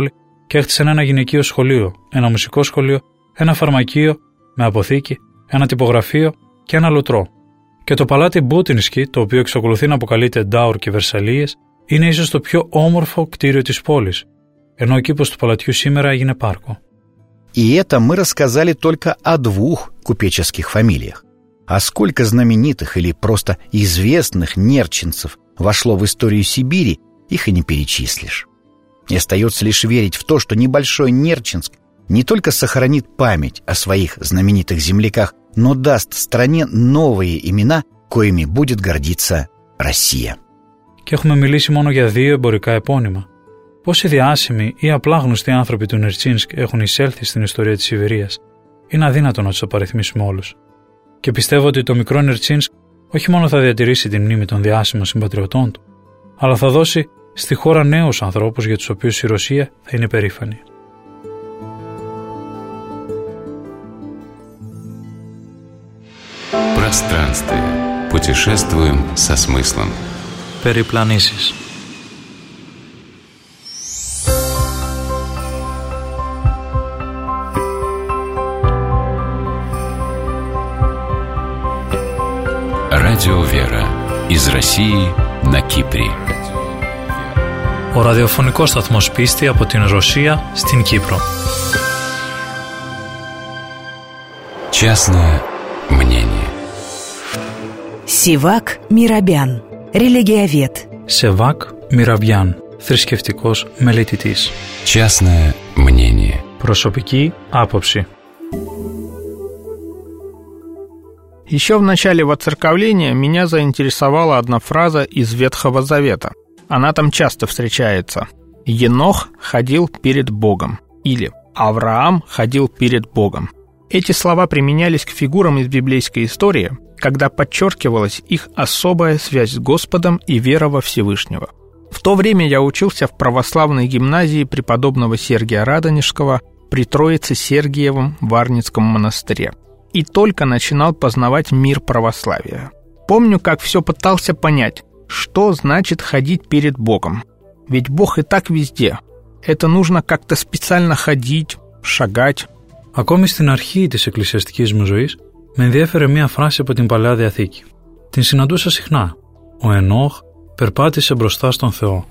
και έχτισαν ένα γυναικείο σχολείο, ένα μουσικό σχολείο, ένα φαρμακείο με αποθήκη, ένα τυπογραφείο και ένα λουτρό. Και το παλάτι Μπούτινσκι, το οποίο εξακολουθεί να αποκαλείται Ντάουρ και Βερσαλίες, είναι ίσως το πιο όμορφο κτίριο της πόλης, ενώ ο κήπος του παλατιού σήμερα έγινε πάρκο. И это мы рассказали только о двух купеческих фамилиях. А сколько знаменитых или просто известных нерчинцев вошло в историю Сибири, их и не перечислишь. И остается лишь верить в то, что небольшой Нерчинск не только сохранит память о своих знаменитых земляках, но даст стране новые имена, коими будет гордиться Россия. Και έχουμε μιλήσει μόνο για δύο εμπορικά επώνυμα. Πόσοι διάσημοι ή απλά γνωστοί άνθρωποι του Νερτσίνσκ έχουν εισέλθει στην ιστορία της Σιβηρίας, είναι αδύνατο να τους απαριθμίσουμε όλους. Και πιστεύω ότι το μικρό Νερτσίνσκ όχι μόνο θα διατηρήσει τη μνήμη των διάσημων συμπατριωτών του, αλλά θα δώσει στη χώρα νέους ανθρώπους για τους οποίους η Ρωσία θα είναι περήφανη. Пространствие. Путешествуем со смыслом. Περιπλανήσεις. Радио Вера. Из России на Кипре. Ο ραδιοφωνικός σταθμός Πίστη από την Ρωσία στην Κύπρο. Частное мнение. Сивак Мирабян, религиовед. Σεβάκ Μιραβιάν, θρησκευτικός μελετητής. Частное мнение. Προσωπική άποψη. Еще в начале воцерковления меня заинтересовала одна фраза из Ветхого Завета. Она там часто встречается. «Енох ходил перед Богом» или «Авраам ходил перед Богом». Эти слова применялись к фигурам из библейской истории, когда подчеркивалась их особая связь с Господом и вера во Всевышнего. В то время я учился в православной гимназии преподобного Сергия Радонежского при Троице-Сергиевом Варницком монастыре и только начинал познавать мир православия. Помню, как все пытался понять, что значит ходить перед Богом. Ведь Бог и так везде. Это нужно как-то специально ходить, шагать. Ακόμη στην αρχή της εκκλησιαστικής μου ζωής, με ενδιέφερε μία φράση από την Παλαιά Διαθήκη. Την συναντούσα συχνά. Ο Ενόχ περπάτησε μπροστά στον Θεό.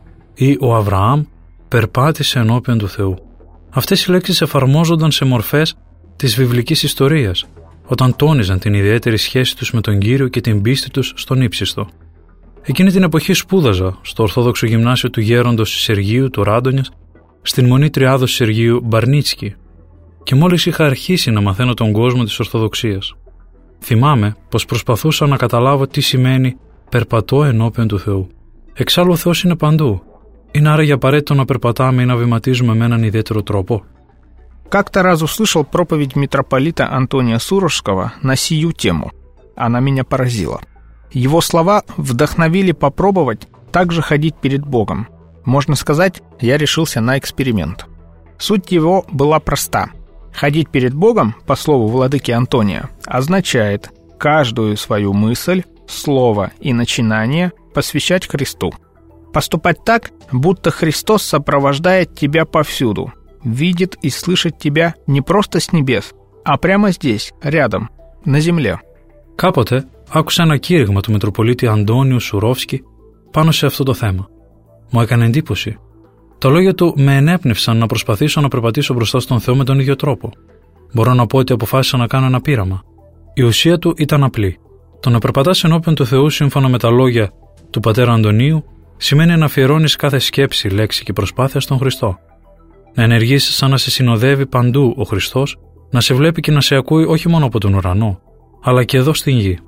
Ή ο Αβραάμ περπάτησε ενώπιον του Θεού. Αυτές οι λέξεις εφαρμόζονταν σε μορφές της βιβλικής ιστορίας, όταν τόνιζαν την ιδιαίτερη σχέση τους με τον Κύριο και την πίστη τους στον ύψιστο. Εκείνη την εποχή σπούδαζα στο Ορθόδοξο Γυμνάσιο του Γέροντος Σεργίου του Ράντονιας, στην Μονή Τριάδος Σεργίου Μπαρνίτσκι, και μόλις είχα αρχίσει να μαθαίνω τον κόσμο της Ορθοδοξίας. Θυμάμαι πως προσπαθούσα να καταλάβω τι σημαίνει «περπατώ ενώπιον του Θεού». Εξάλλου ο Θεός είναι παντού. Είναι άραγε απαραίτητο να περπατάμε ή να βηματίζουμε με έναν ιδιαίτερο τρόπο? Как-то раз услышал проповедь митрополита Антония Сурожского на сию тему. Она меня поразила. Его слова вдохновили попробовать также ходить перед Богом. Можно сказать, я решился на эксперимент. Суть его была проста. Ходить перед Богом, по слову владыки Антония, означает каждую свою мысль, слово и начинание посвящать Христу. Поступать так, будто Христос сопровождает тебя повсюду, видит и слышит тебя не просто с небес, а прямо здесь, рядом, на земле. Κάποτε άκουσα ένα κήρυγμα του Μητροπολίτη Αντώνιου Σουρόφσκι πάνω σε αυτό το θέμα. Μου έκανε εντύπωση. Τα λόγια του με ενέπνευσαν να προσπαθήσω να περπατήσω μπροστά στον Θεό με τον ίδιο τρόπο. Μπορώ να πω ότι αποφάσισα να κάνω ένα πείραμα. Η ουσία του ήταν απλή. Το να περπατάς ενώπιον του Θεού σύμφωνα με τα λόγια του πατέρα Αντωνίου σημαίνει να αφιερώνεις κάθε σκέψη, λέξη και προσπάθεια στον Χριστό. Να ενεργείς σαν να σε συνοδεύει παντού ο Χριστός, να σε βλέπει και να σε ακούει όχι μόνο από τον ουρανό, αλλά και εδώ στην γη.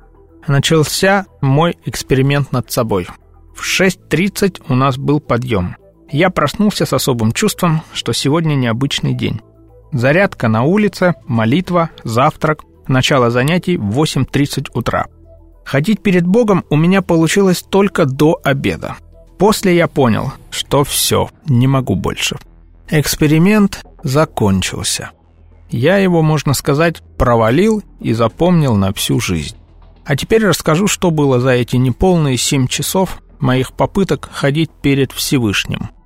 Начался мой эксперимент над собой. В шесть тридцать у нас был подъем. Я проснулся с особым чувством, что сегодня необычный день. Зарядка на улице, молитва, завтрак, начало занятий в восемь тридцать утра. Ходить перед Богом у меня получилось только до обеда. После я понял, что все, не могу больше. Эксперимент закончился. Я его, можно сказать, провалил и запомнил на всю жизнь. А теперь расскажу, что было за эти неполные семь часов моих попыток ходить перед Всевышним.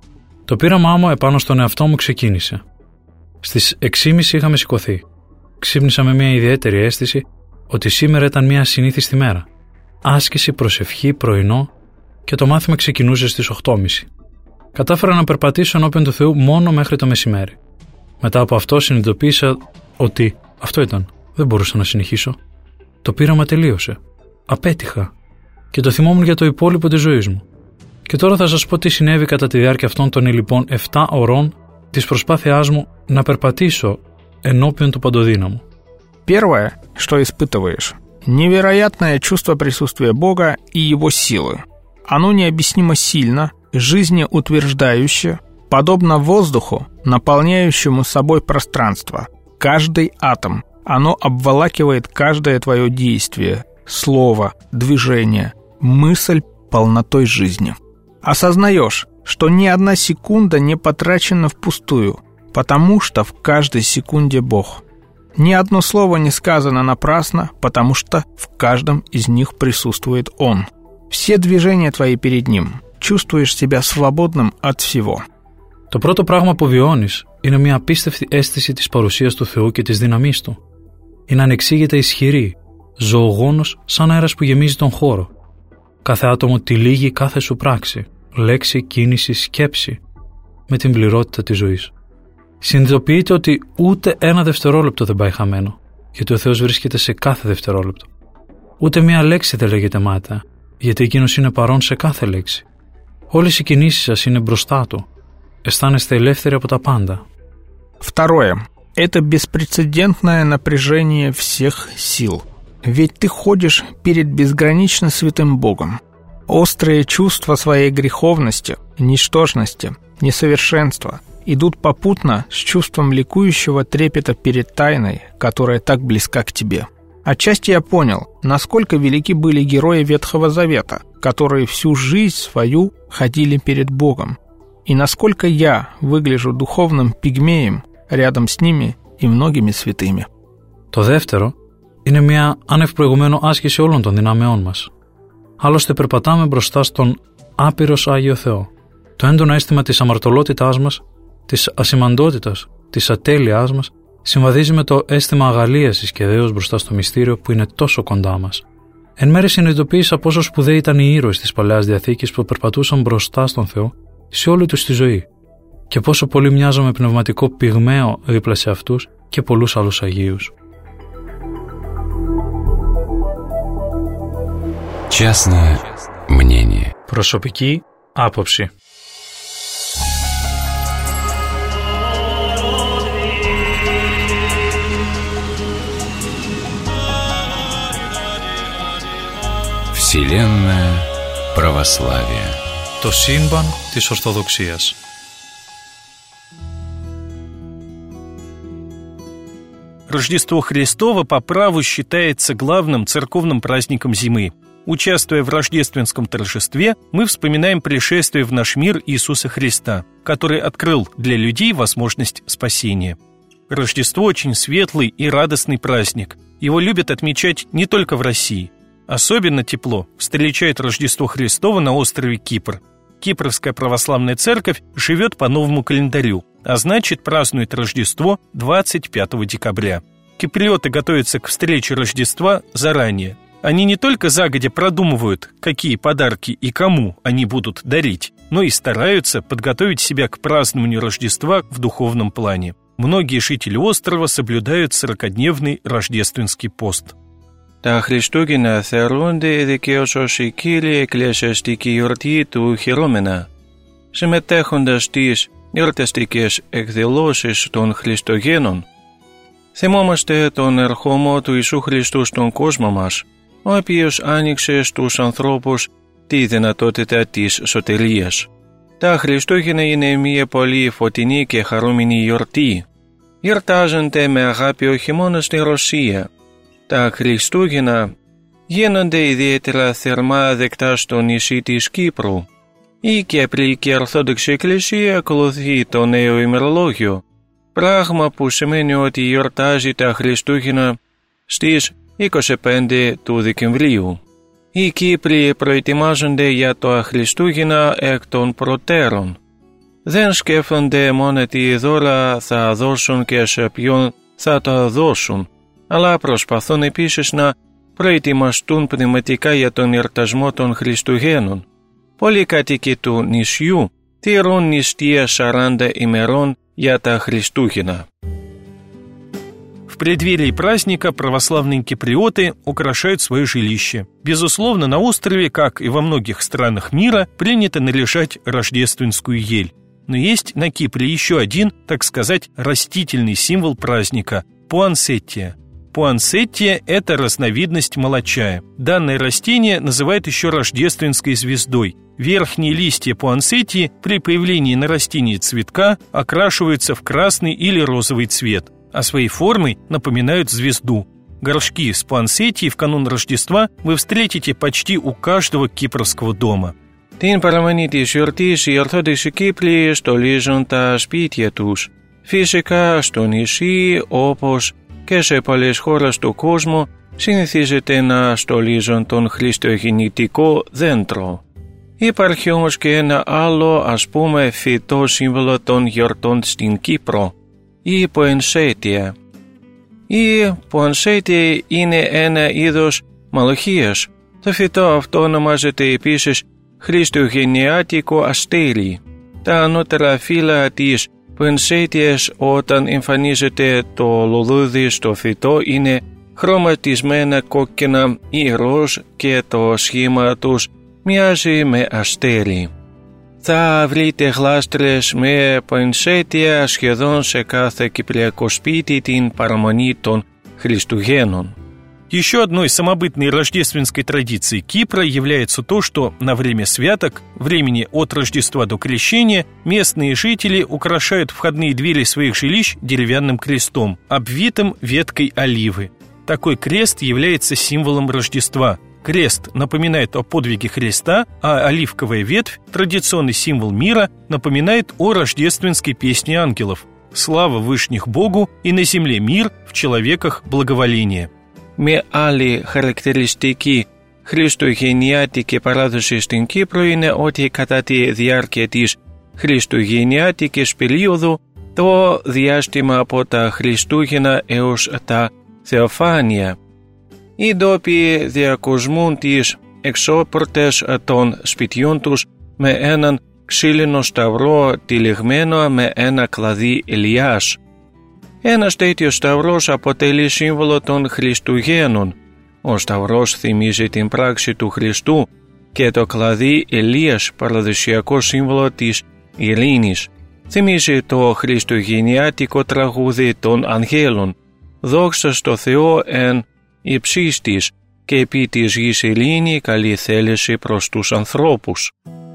Το πείραμά μου επάνω στον εαυτό μου ξεκίνησε. Στις έξι και μισή είχαμε σηκωθεί. Ξύπνησα με μια ιδιαίτερη αίσθηση ότι σήμερα ήταν μια ασυνήθιστη μέρα. Άσκηση, προσευχή, πρωινό και το μάθημα ξεκινούσε στις οκτώ και μισή. Κατάφερα να περπατήσω ενώπιον του Θεού μόνο μέχρι το μεσημέρι. Μετά από αυτό συνειδητοποίησα ότι αυτό ήταν. Δεν μπορούσα να συνεχίσω. Το πείραμα τελείωσε. Απέτυχα. Και το θυμόμουν για το υπόλοιπο της ζωής μου. Και τώρα θα σας πω τι συνέβη κατά τη διάρκεια αυτών των λοιπόν επτά ωρών της προσπάθειάς μου να περπατήσω ενώπιον του Παντοδύναμου. Первое, что испытываешь, невероятное чувство присутствия Бога и Его силы. Оно необъяснимо сильно, жизнеутверждающе, подобно воздуху, наполняющему собой пространство. Каждый атом, оно обволакивает каждое твое действие, слово, движение, мысль полнотой жизни. Осознаешь, что ни одна секунда не потрачена впустую, потому что в каждой секунде Бог. Ни одно слово не сказано напрасно, потому что в каждом из них присутствует Он. Все движения твои перед Ним. Чувствуешь себя свободным от всего. Το πρώτο πράγμα που βιώνεις είναι μια απίστευτη αίσθηση της παρουσίας του Θεού και της δύναμής Του. Είναι ανεξήγητα ισχυρή, ζωογόνος σαν αέρας που γεμίζει τον χώρο. Κάθε άτομο τυλίγει κάθε σου πράξη, λέξη, κίνηση, σκέψη με την πληρότητα της ζωής. Συνειδητοποιείτε ότι ούτε ένα δευτερόλεπτο δεν πάει χαμένο, γιατί ο Θεός βρίσκεται σε κάθε δευτερόλεπτο. Ούτε μία λέξη δεν λέγεται μάταια, γιατί Εκείνος είναι παρόν σε κάθε λέξη. Όλες οι κινήσεις σας είναι μπροστά Του. Αισθάνεστε ελεύθεροι από τα πάντα. Второе. Это беспрецедентное напряжение всех сил. Ведь ты ходишь перед безгранично святым Богом. Острые чувства своей греховности, ничтожности, несовершенства идут попутно с чувством ликующего трепета перед тайной, которая так близка к тебе. Отчасти я понял, насколько велики были герои Ветхого Завета, которые всю жизнь свою ходили перед Богом, и насколько я выгляжу духовным пигмеем рядом с ними и многими святыми. Το δεύτερο είναι μια άνευ προηγουμένου άσκηση όλων των δυνάμεών μας. Άλλωστε περπατάμε μπροστά στον άπειρος Άγιο Θεό. Το έντονο αίσθημα της αμαρτωλότητάς μας, της ασημαντότητας, της ατέλειάς μας, συμβαδίζει με το αίσθημα αγαλίασης και δέος μπροστά στο μυστήριο που είναι τόσο κοντά μας. Εν μέρει συνειδητοποίησα πόσο σπουδαίοι ήταν οι ήρωες της Παλαιάς Διαθήκης που περπατούσαν μπροστά στον Θεό σε όλη τους τη ζωή και πόσο πολύ μοιάζω με πνευματικό πυγμαίο δίπλα σε αυτούς και πολλούς άλλους Αγίους. Частное мнение. Προσωπική άποψη. Вселенная православия. Το σύμπαν της Ορθοδοξίας. Рождество Христово по праву считается главным церковным праздником зимы. Участвуя в рождественском торжестве, мы вспоминаем пришествие в наш мир Иисуса Христа, который открыл для людей возможность спасения. Рождество очень светлый и радостный праздник. Его любят отмечать не только в России. Особенно тепло встречает Рождество Христово на острове Кипр. Кипрская православная церковь живет по новому календарю, а значит празднует Рождество двадцать пятого декабря. Киприоты готовятся к встрече Рождества заранее. Они не только загодя продумывают, какие подарки и кому они будут дарить, но и стараются подготовить себя к празднованию Рождества в духовном плане. Многие жители острова соблюдают сорокадневный рождественский пост. Τα Χριστούγεννα θεωρούνται δικαίως ως η κύρια εκκλησιαστική γιορτή του χειρόμενα. Συμμετέχοντας στις γιορταστικές εκδηλώσεις των Χριστογέννων, θυμόμαστε τον ερχομό του Ιησού Χριστού στον κόσμο μας, ο οποίος άνοιξε στους ανθρώπους τη δυνατότητα της σωτηρίας. Τα Χριστούγεννα είναι μια πολύ φωτεινή και χαρούμενη γιορτή. Γιορτάζονται με αγάπη όχι μόνο στη Ρωσία. Τα Χριστούγεννα γίνονται ιδιαίτερα θερμά δεκτά στο νησί της Κύπρου. Η Κυπριακή Ορθόδοξη Εκκλησία ακολουθεί το νέο ημερολόγιο, πράγμα που σημαίνει ότι γιορτάζει τα Χριστούγεννα στις είκοσι πέντε του Δεκεμβρίου. Οι Κύπριοι προετοιμάζονται για τα Χριστούγεννα εκ των προτέρων. Δεν σκέφτονται μόνο τι δώρα θα δώσουν και σε ποιον θα τα δώσουν, αλλά προσπαθούν επίσης να προετοιμαστούν πνευματικά για τον εορτασμό των Χριστουγέννων. Πολλοί κάτοικοι του νησιού τηρούν νηστεία σαράντα ημερών για τα Χριστούγεννα. В преддверии праздника православные киприоты украшают свое жилище. Безусловно, на острове, как и во многих странах мира, принято наряжать рождественскую ель. Но есть на Кипре еще один, так сказать, растительный символ праздника – пуансеттия. Пуансеттия – это разновидность молочая. Данное растение называют еще рождественской звездой. Верхние листья пуансеттии при появлении на растении цветка окрашиваются в красный или розовый цвет, а своей формой напоминают звезду. Горшки с пуансеттией в канун Рождества вы встретите почти у каждого κύπρskого дома. Την παραμονή της γιορτής οι Ορθόδοξοι Κύπροι στολίζουν τα σπίτια τους. Φυσικά στο νησί, όπως και σε πολλές χώρες του κόσμου, συνηθίζεται να στολίζουν τον χριστουγεννητικό δέντρο. Υπάρχει όμως και ένα άλλο, ας πούμε, φυτό σύμβολο των γιορτών στην Κύπρο, η πουανσέτια. Η πουανσέτια είναι ένα είδος μαλοχίας. Το φυτό αυτό ονομάζεται επίσης χριστουγεννιάτικο αστέρι. Τα ανώτερα φύλλα της πουανσέτιας όταν εμφανίζεται το λουλούδι στο φυτό είναι χρωματισμένα κόκκινα ή ροζ και το σχήμα τους μοιάζει με αστέρι. Θα βρείτε γλάστρες με πουανσέτια σχεδόν σε κάθε κυπριακό σπίτι την παραμονή των Χριστουγέννων. Еще одной самобытной рождественской традицией Кипра является то, что на время святок, времени от Рождества до Крещения, местные жители украшают входные двери своих жилищ деревянным крестом, обвитым веткой оливы. Такой крест является символом Рождества. Крест напоминает о подвиге Христа, а оливковая ветвь, традиционный символ мира, напоминает о рождественской песне ангелов. Слава Вышних Богу, и на земле мир, в человеках благоволение. Μια άλλη χαρακτηριστική χριστουγεννιάτικη παράδοση στην Κύπρο είναι ότι κατά τη διάρκεια της χριστουγεννιάτικης περίοδου, το διάστημα από τα Χριστούγεννα έως τα Θεοφάνεια, οι ντόπιοι διακοσμούν τις εξώπορτες των σπιτιών τους με έναν ξύλινο σταυρό τυλιγμένο με ένα κλαδί ελιάς. Ένας τέτοιος σταυρός αποτελεί σύμβολο των Χριστουγέννων. Ο σταυρός θυμίζει την πράξη του Χριστού και το κλαδί Ελίας, παραδοσιακό σύμβολο της ειρήνης, θυμίζει το χριστουγεννιάτικο τραγούδι των αγγέλων «Δόξα στο Θεό εν υψίστης και επί της γης ειρήνη καλή θέληση προς τους ανθρώπους».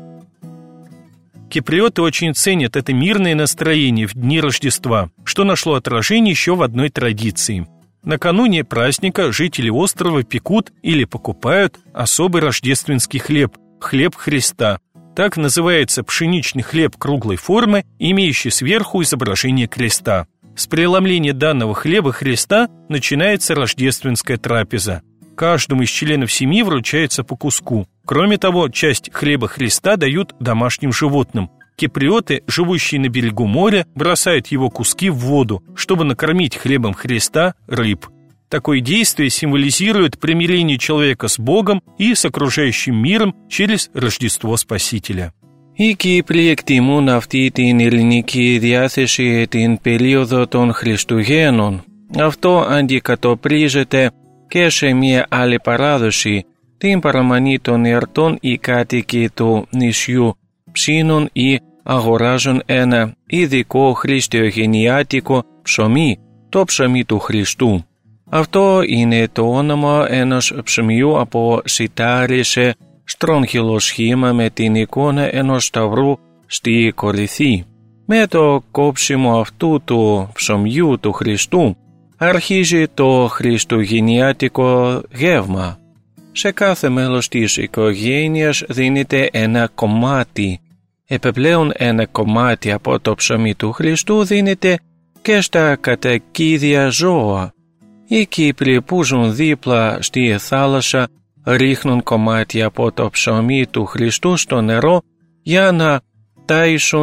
Киприоты очень ценят это мирное настроение в дни Рождества, что нашло отражение еще в одной традиции. Накануне праздника жители острова пекут или покупают особый рождественский хлеб – хлеб Христа. Так называется пшеничный хлеб круглой формы, имеющий сверху изображение креста. С преломления данного хлеба Христа начинается рождественская трапеза. Каждому из членов семьи вручается по куску. Кроме того, часть хлеба Христа дают домашним животным. Киприоты, живущие на берегу моря, бросают его куски в воду, чтобы накормить хлебом Христа рыб. Такое действие символизирует примирение человека с Богом и с окружающим миром через Рождество Спасителя. Οι Κύπροι εκτιμούν αυτή την ελληνική διάθεση την περίοδο των Χριστουγέννων. Αυτό αντικατοπτρίζεται και σε μια άλλη παράδοση. Την παραμονή των εορτών οι κάτοικοι του νησιού ψήνουν ή αγοράζουν ένα ειδικό χριστουγεννιάτικο ψωμί, το ψωμί του Χριστού. Αυτό είναι το όνομα ενός ψωμιού από σιτάρι σε στρόγγυλο σχήμα με την εικόνα ενός σταυρού στη κορυφή. Με το κόψιμο αυτού του ψωμιού του Χριστού αρχίζει το χριστουγεννιάτικο γεύμα. Σε κάθε μέλος της οικογένειας δίνεται ένα κομμάτι. Επιπλέον ένα κομμάτι από το ψωμί του Χριστού δίνεται και στα κατοικίδια ζώα. Οι Κύπροι που ζουν δίπλα στη θάλασσα ρίχνουν κομμάτια από το ψωμί του Χριστού στο νερό για να ταΐσουν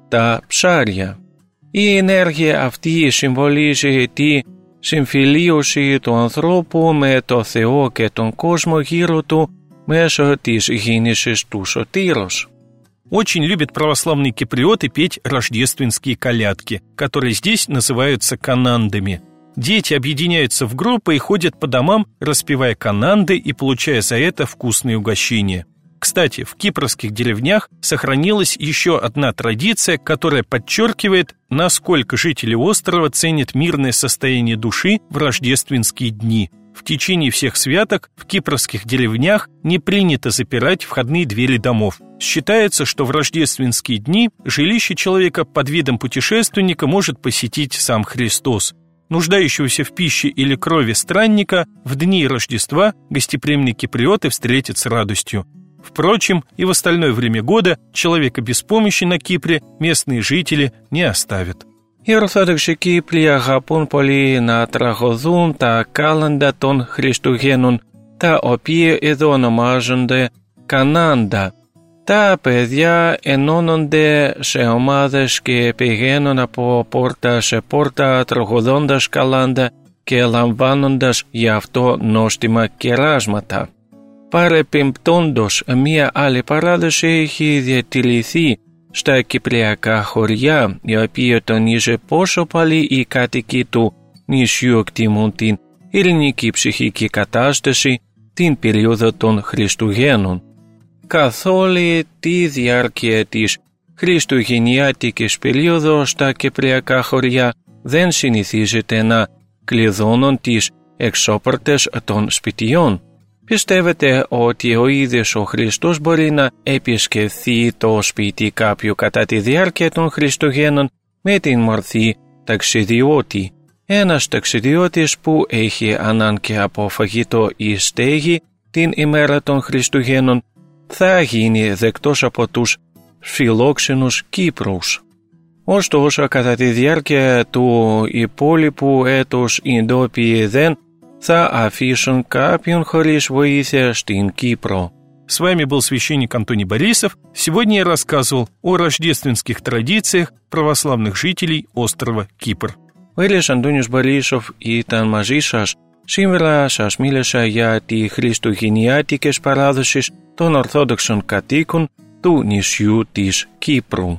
τα ψάρια. Η ενέργεια αυτή συμβολίζει τη συμφιλίωση του ανθρώπου με το Θεό και τον κόσμο γύρω του μέσω της γέννησης του Σωτήρος. Очень любят православные киприоты петь рождественские колядки, которые здесь называются канандами. Дети объединяются в группы и ходят по домам, распевая кананды и получая за это вкусные угощения. Кстати, в кипрских деревнях сохранилась еще одна традиция, которая подчеркивает, насколько жители острова ценят мирное состояние души в рождественские дни. В течение всех святок в кипрских деревнях не принято запирать входные двери домов. Считается, что в рождественские дни жилище человека под видом путешественника может посетить сам Христос. Нуждающегося в пище или крови странника в дни Рождества гостеприимные киприоты встретят с радостью. Впрочем, и в остальное время года человека без помощи на Κύπρη местные жители не оставят. Οι Ορθόδοξοι Κύπριοι αγαπούν πολύ να τραγουδούν τα κάλαντα των Χριστουγέννων, τα οποία εδώ ονομάζονται κανάντα. Τα παιδιά ενώνονται σε ομάδες και πηγαίνουν από πόρτα σε πόρτα τραγουδώντας καλάντα και λαμβάνοντας γι' αυτό νόστιμα κεράσματα. Παρεπιπτόντως, μία άλλη παράδοση έχει διατηρηθεί στα κυπριακά χωριά, η οποία τονίζει πόσο πολύ οι κάτοικοι του νησιού εκτιμούν την ελληνική ψυχική κατάσταση την περίοδο των Χριστουγέννων. Καθ' όλη τη διάρκεια της χριστουγεννιάτικης περίοδου στα κυπριακά χωριά δεν συνηθίζεται να κλειδώνουν τις εξώπορτες των σπιτιών. Πιστεύετε ότι ο ίδιος ο Χριστός μπορεί να επισκεφθεί το σπίτι κάποιου κατά τη διάρκεια των Χριστουγέννων με την μορφή ταξιδιώτη. Ένας ταξιδιώτης που έχει ανάγκη από φαγητό ή στέγη την ημέρα των Χριστουγέννων θα γίνει δεκτός από τους φιλόξενους Κύπρους. Ωστόσο, κατά τη διάρκεια του υπόλοιπου έτους οι ντόπιοι δεν θα αφήσουν κάποιον χωρίς βοήθεια στην Κύπρο. С вами был священник Антоний Борисов. Сегодня я рассказывал о рождественских традициях православных жителей острова Κύπρ. Ο Ηλίας Αντώνιος Борисов ήταν μαζί σας. Σήμερα σας μίλησα για τη χριστουγεννιάτικες παράδοσεις των Ορθόδοξων κατοίκων του νησιού της Κύπρου.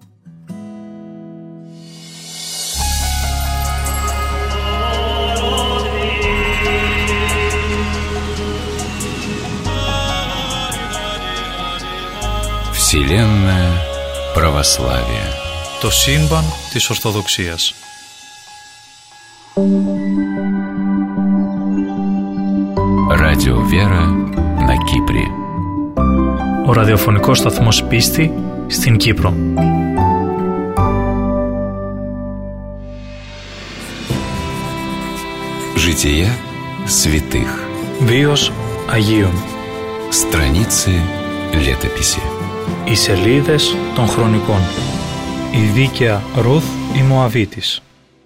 Вселенная православия. Το σύμπαν της Ορθοδοξίας. Радио Вера на Κύπρη. Ο ραδιοφωνικός σταθμός Πίστη στην Κύπρο. Жития святых. Βίος Αγίων. Страницы летописи. Οι σελίδες των χρονικών. Η δίκαια Ρουθ η Μωαβίτης.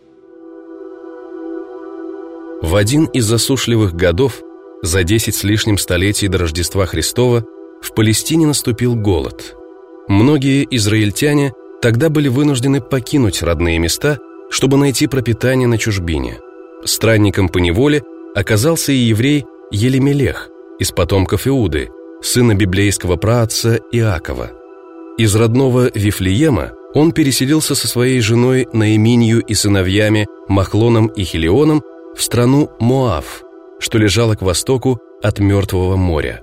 В один из засушливых годов, за десять с лишним столетий до Рождества Христова, в Палестине наступил голод. Многие израильтяне тогда были вынуждены покинуть родные места, чтобы найти пропитание на чужбине. Странником по неволе оказался и еврей Елемелех из потомков Иуды, сына библейского праотца Иакова. Из родного Вифлеема он переселился со своей женой Наиминью и сыновьями Махлоном и Хелионом в страну Моав, что лежало к востоку от Мертвого моря.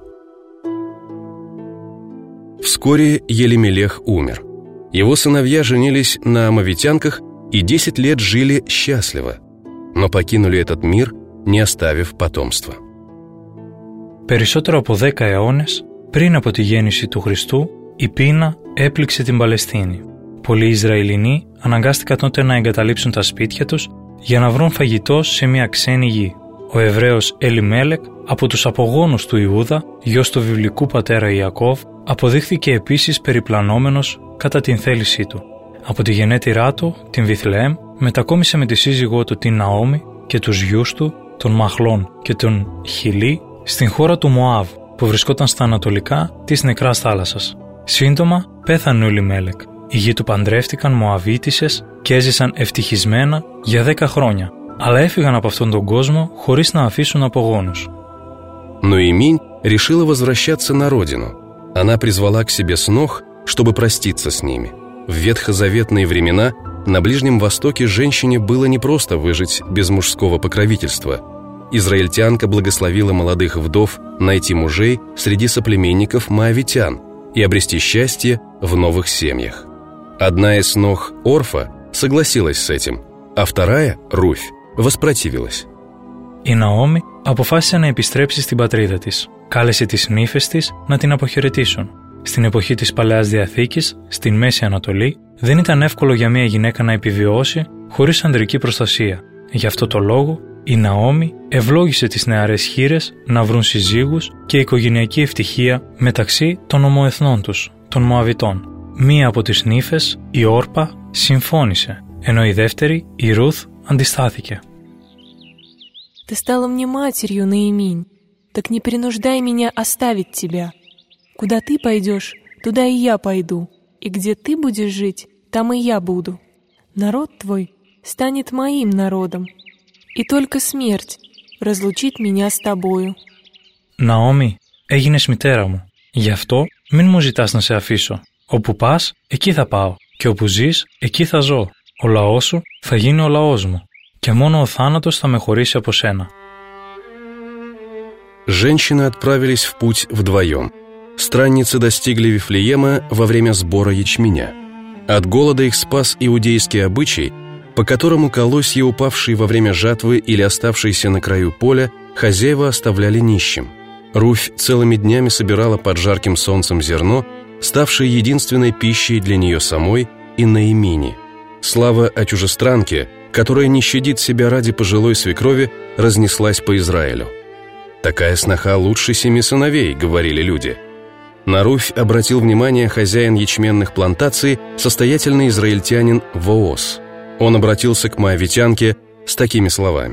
Вскоре Елемелех умер. Его сыновья женились на амавитянках и десять лет жили счастливо, но покинули этот мир, не оставив потомства. Περισσότερο από δέκα αιώνες πριν από τη γέννηση του Χριστού, η πείνα έπληξε την Παλαιστίνη. Πολλοί Ισραηλινοί αναγκάστηκαν τότε να εγκαταλείψουν τα σπίτια τους για να βρουν φαγητό σε μια ξένη γη. Ο Εβραίος Ελιμέλεκ, από τους απογόνους του Ιούδα, γιος του βιβλικού πατέρα Ιακώβ, αποδείχθηκε επίσης περιπλανόμενος κατά την θέλησή του. Από τη γενέτειρά του, την Βιθλεέμ, μετακόμισε με τη σύζυγό του την Ναόμη και τους γιους του, τον Μαχλών και τον Χιλί, στην χώρα του Μωάβ, που βρισκόταν στα ανατολικά της Νεκράς Θάλασσας. Σύντομα πέθανε ο Ελιμέλεκ. οι γη του παντρεύτηκαν Μωαβίτισσες και έζησαν ευτυχισμένα για δέκα χρόνια, αλλά έφυγαν από αυτόν τον κόσμο χωρίς να αφήσουν απογόνους. Но Иминь решила возвращаться на родину. Она призвала к себе снох, чтобы проститься с ними. В ветхозаветные времена на Ближнем Востоке женщине было непросто выжить без мужского покровительства. Израильтянка благословила молодых вдов найти мужей среди соплеменников моавитян и обрести счастье в новых семьях. Одна из снох, Орфа, согласилась с этим, а вторая, Руфь, воспротивилась. Η Ναόμη αποφάσισε να επιστρέψει στην πατρίδα της. Κάλεσε τις νύφες της να την αποχαιρετήσουν. Στην εποχή της Παλαιάς Διαθήκης, στην Μέση Ανατολή, δεν ήταν εύκολο για μια γυναίκα να επιβιώσει χωρίς ανδρική προστασία. Γι' αυτό το λόγο, η Ναόμη ευλόγησε τις νεαρές χήρες να βρουν συζύγους και οικογενειακή ευτυχία μεταξύ των ομοεθνών τους, των Μωαβιτών. Μία από τις νύφες, η Όρπα, συμφώνησε, ενώ η δεύτερη, η Ρούθ, αντιστάθηκε. Ты стала мне матерью, Наиминь, так не принуждай меня оставить тебя. Куда ты пойдешь, туда и я пойду, и где ты будешь жить, там и я буду. Народ твой станет моим народом, и только смерть разлучит меня с тобою. Ναόμη, έγινες μητέρα μου. Γι' αυτό μην μου ζητάς να σε αφήσω. Όπου πας, εκεί θα πάω, και όπου ζεις, εκεί θα ζω. Ο λαός σου θα γίνει ο λαός μου, και μόνο ο θάνατος θα με χωρίσει από σένα. Женщины отправились в путь вдвоем. Странницы достигли Вифлеема во время сбора ячменя. От голода их спас иудейский обычай, по которому колосья, упавшие во время жатвы или оставшиеся на краю поля, хозяева оставляли нищим. Руфь целыми днями собирала под жарким солнцем зерно, ставшее единственной пищей для нее самой и Наимини. Слава о чужестранке, которая не щадит себя ради пожилой свекрови, разнеслась по Израилю. «Такая сноха лучше семи сыновей», — говорили люди. На Руфь обратил внимание хозяин ячменных плантаций, состоятельный израильтянин Воос. Он обратился к моавитянке с такими словами.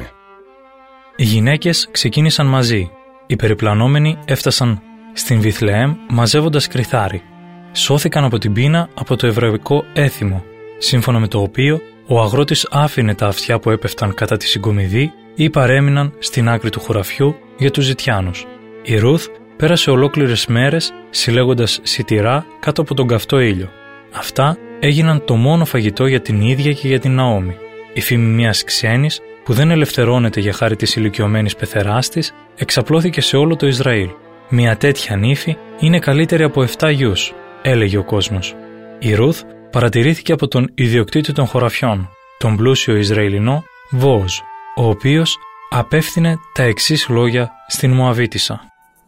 Οι γυναίκες ξεκίνησαν μαζί. Οι περιπλανόμενοι έφτασαν στην Βιθλεέμ μαζεύοντας κριθάρι. Σώθηκαν από την πείνα από το εβραϊκό έθιμο, σύμφωνα με το οποίο ο αγρότης άφηνε τα αυτιά που έπεφταν κατά τη συγκομιδή ή παρέμειναν στην άκρη του χωραφιού για τους ζητιάνους. Η Ρούθ πέρασε ολόκληρες μέρες συλλέγοντας σιτηρά κάτω από τον καυτό ήλιο. Αυτά έγιναν το μόνο φαγητό για την ίδια και για την Ναόμη. Η φήμη μιας ξένης που δεν ελευθερώνεται για χάρη της ηλικιωμένης πεθεράς της εξαπλώθηκε σε όλο το Ισραήλ. Μια τέτοια νύφη είναι καλύτερη από εφτά γιους, έλεγε ο κόσμος. Η Ρούθ παρατηρήθηκε από τον ιδιοκτήτη των χωραφιών, τον πλούσιο Ισραηλινό Βόοζ, ο οποίος απέφθινε τα εξής λόγια στην Μωαβίτισσα.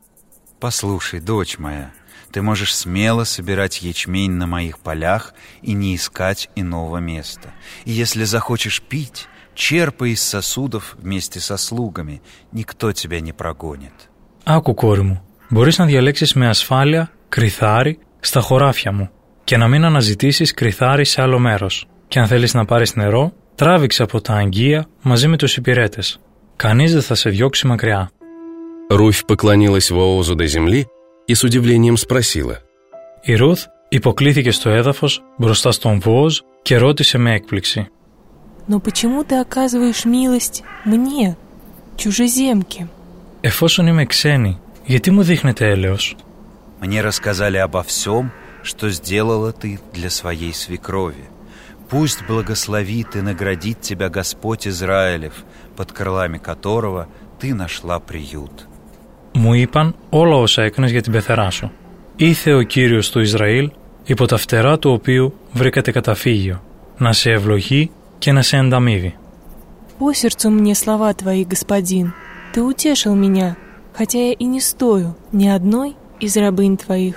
«Послушай, дочь моя, ты можешь смело собирать ячмень на моих полях и не искать иного места. И если захочешь пить, черпай из сосудов вместе со слугами, никто тебя не прогонит». Άκου, κόρη μου, μπορείς να διαλέξεις με ασφάλεια κριθάρι στα χωράφια μου και να μην αναζητήσεις κριθάρι σε άλλο μέρος. Και αν θέλεις να πάρεις νερό, τράβηξε από τα αγγεία μαζί με τους υπηρέτες. Κανείς δεν θα σε διώξει μακριά. Руфь поклонилась Воозу до земли и с удивлением спросила. Η Ρούθ υποκλήθηκε στο έδαφος μπροστά στον Βόοζ και ρώτησε με έκπληξη. «Но почему ты оказываешь милость мне, чужеземке?» Εφόσον είμαι ξένη, γιατί μου δείχνετε έλεος? «Мне рассказали обо всем, что сделала ты для своей свекрови. Пусть благословит и наградит тебя Господь Израилев, под крылами которого ты нашла приют». Μου είπαν όλα όσα έκανες για την πεθερά σου. Ήθε ο Κύριος του Ισραήλ, υπό τα φτερά του οποίου βρήκατε καταφύγιο, να σε ευλογεί και να σε ενταμείβει. «По сердцу мне слова твои, господин. Ты утешил меня, хотя я и не стою ни одной из рабынь твоих».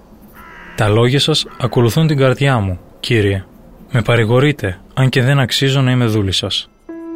Τα λόγια σας ακολουθούν την καρδιά μου, Κύριε. Με παρηγορείτε, αν και δεν αξίζω να είμαι δούλη σας.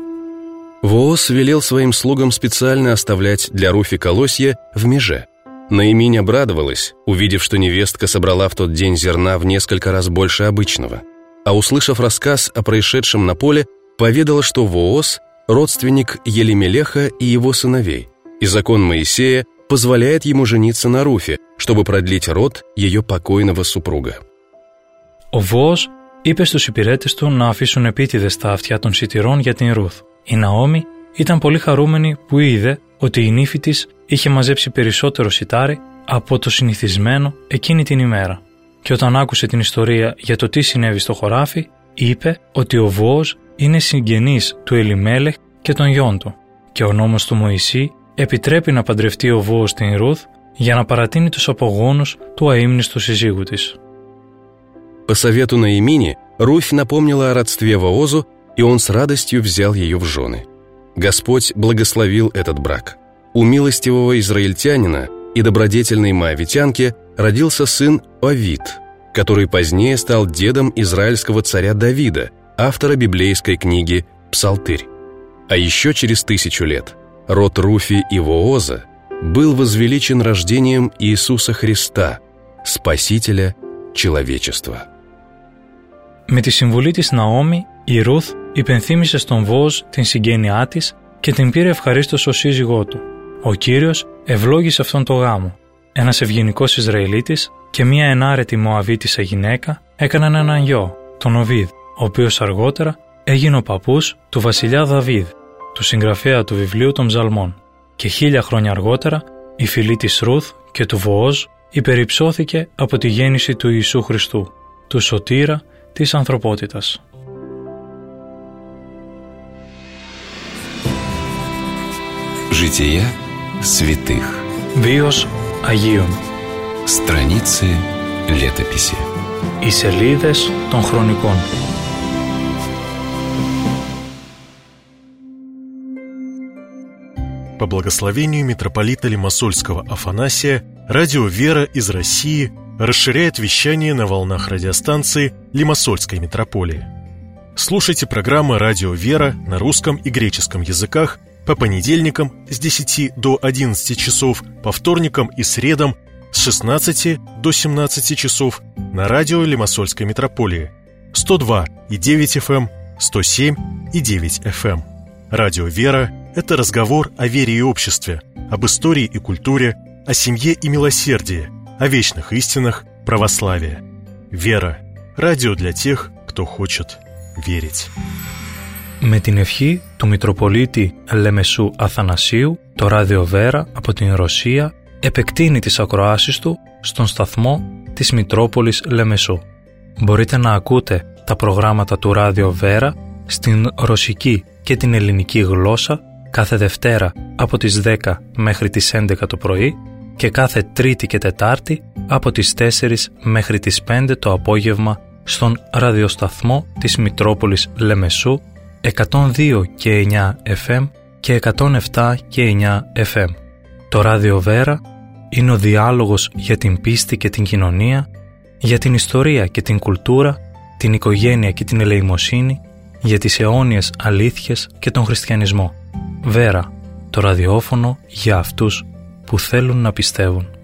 Воос велел своим слугам специально оставлять для Руфи колосья в меже. Наиминь обрадовалась, увидев, что невестка собрала в тот день зерна в несколько раз больше обычного. А услышав рассказ о происшедшем на поле, поведала, что Воос – родственник Елемелеха и его сыновей, и закон Моисея позволяет ему жениться на Руфе, чтобы продлить род ее покойного супруга. Ο Βόος είπε στους υπηρέτες του να αφήσουν επίτηδες τα αυτιά των σιτηρών για την Ρούθ. Η Ναόμη ήταν πολύ χαρούμενη που είδε ότι η νύφη της είχε μαζέψει περισσότερο σιτάρι από το συνηθισμένο εκείνη την ημέρα. Και όταν άκουσε την ιστορία για το τι συνέβη στο χωράφι, είπε ότι ο Βόος είναι συγγενής του Ελιμέλεχ και των γιών του και ο νόμος του Μωυσή επιτρέπει να παντρευτεί ο Βόος την Ρούθ για να παρατείνει τους απογόνους του αείμνηστου συζύγου της. По совету Наимини, Руфь напомнила о родстве Воозу, и он с радостью взял ее в жены. Господь благословил этот брак. У милостивого израильтянина и добродетельной моавитянки родился сын Овид, который позднее стал дедом израильского царя Давида, автора библейской книги «Псалтырь». А еще через тысячу лет род Руфи и Вооза был возвеличен рождением Иисуса Христа, Спасителя человечества. Με τη συμβουλή της Ναόμη, η Ρούθ υπενθύμησε στον Βόος την συγγένειά της και την πήρε ευχαρίστως ως σύζυγό του. Ο Κύριος ευλόγησε αυτόν το γάμο. Ένας ευγενικός Ισραηλίτης και μία ενάρετη Μωαβίτισσα γυναίκα έκαναν έναν γιο, τον Οβίδ, ο οποίος αργότερα έγινε ο παππούς του βασιλιά Δαβίδ, του συγγραφέα του βιβλίου των Ψαλμών. Και χίλια χρόνια αργότερα η φυλή της Ρούθ και του Βοόζ υπερυψώθηκε από τη γέννηση του Ιησού Χριστού, του σωτήρα της ανθρωπότητας. Жития святых. Βίος Αγίων. Страницы летописи. Οι σελίδες των χρονικών. По благословению митрополита Лимассольского Афанасия, радио «Вера» из России расширяет вещание на волнах радиостанции Лимассольской митрополии. Слушайте программы «Радио «Вера» на русском и греческом языках по понедельникам с десяти до одиннадцати часов, по вторникам и средам с шестнадцати до семнадцати часов на радио Лимассольской митрополии сто два и девять эф эм, сто семь и девять эф эм. Радио «Вера» — это разговор о вере и обществе, об истории и культуре, о семье и милосердии, о вечных истинах православия. «Вера» — радио для тех, кто хочет верить. Με την ευχή του Μητροπολίτη Λεμεσού Αθανασίου, το ράδιο Βέρα από την Ρωσία επεκτείνει τις ακροάσεις του στον σταθμό της Μητρόπολης Λεμεσού. Μπορείτε να ακούτε τα προγράμματα του ράδιο Βέρα στην ρωσική και την ελληνική γλώσσα κάθε Δευτέρα από τις δέκα μέχρι τις έντεκα το πρωί και κάθε Τρίτη και Τετάρτη από τις τέσσερις μέχρι τις πέντε το απόγευμα στον ραδιοσταθμό της Μητρόπολης Λεμεσού εκατόν δύο και εννιά εφ εμ και εκατόν επτά και εννιά εφ εμ. Το ράδιο Βέρα είναι ο διάλογος για την πίστη και την κοινωνία, για την ιστορία και την κουλτούρα, την οικογένεια και την ελεημοσύνη, για τις αιώνιες αλήθειες και τον χριστιανισμό. Βέρα, το ραδιόφωνο για αυτούς που θέλουν να πιστεύουν.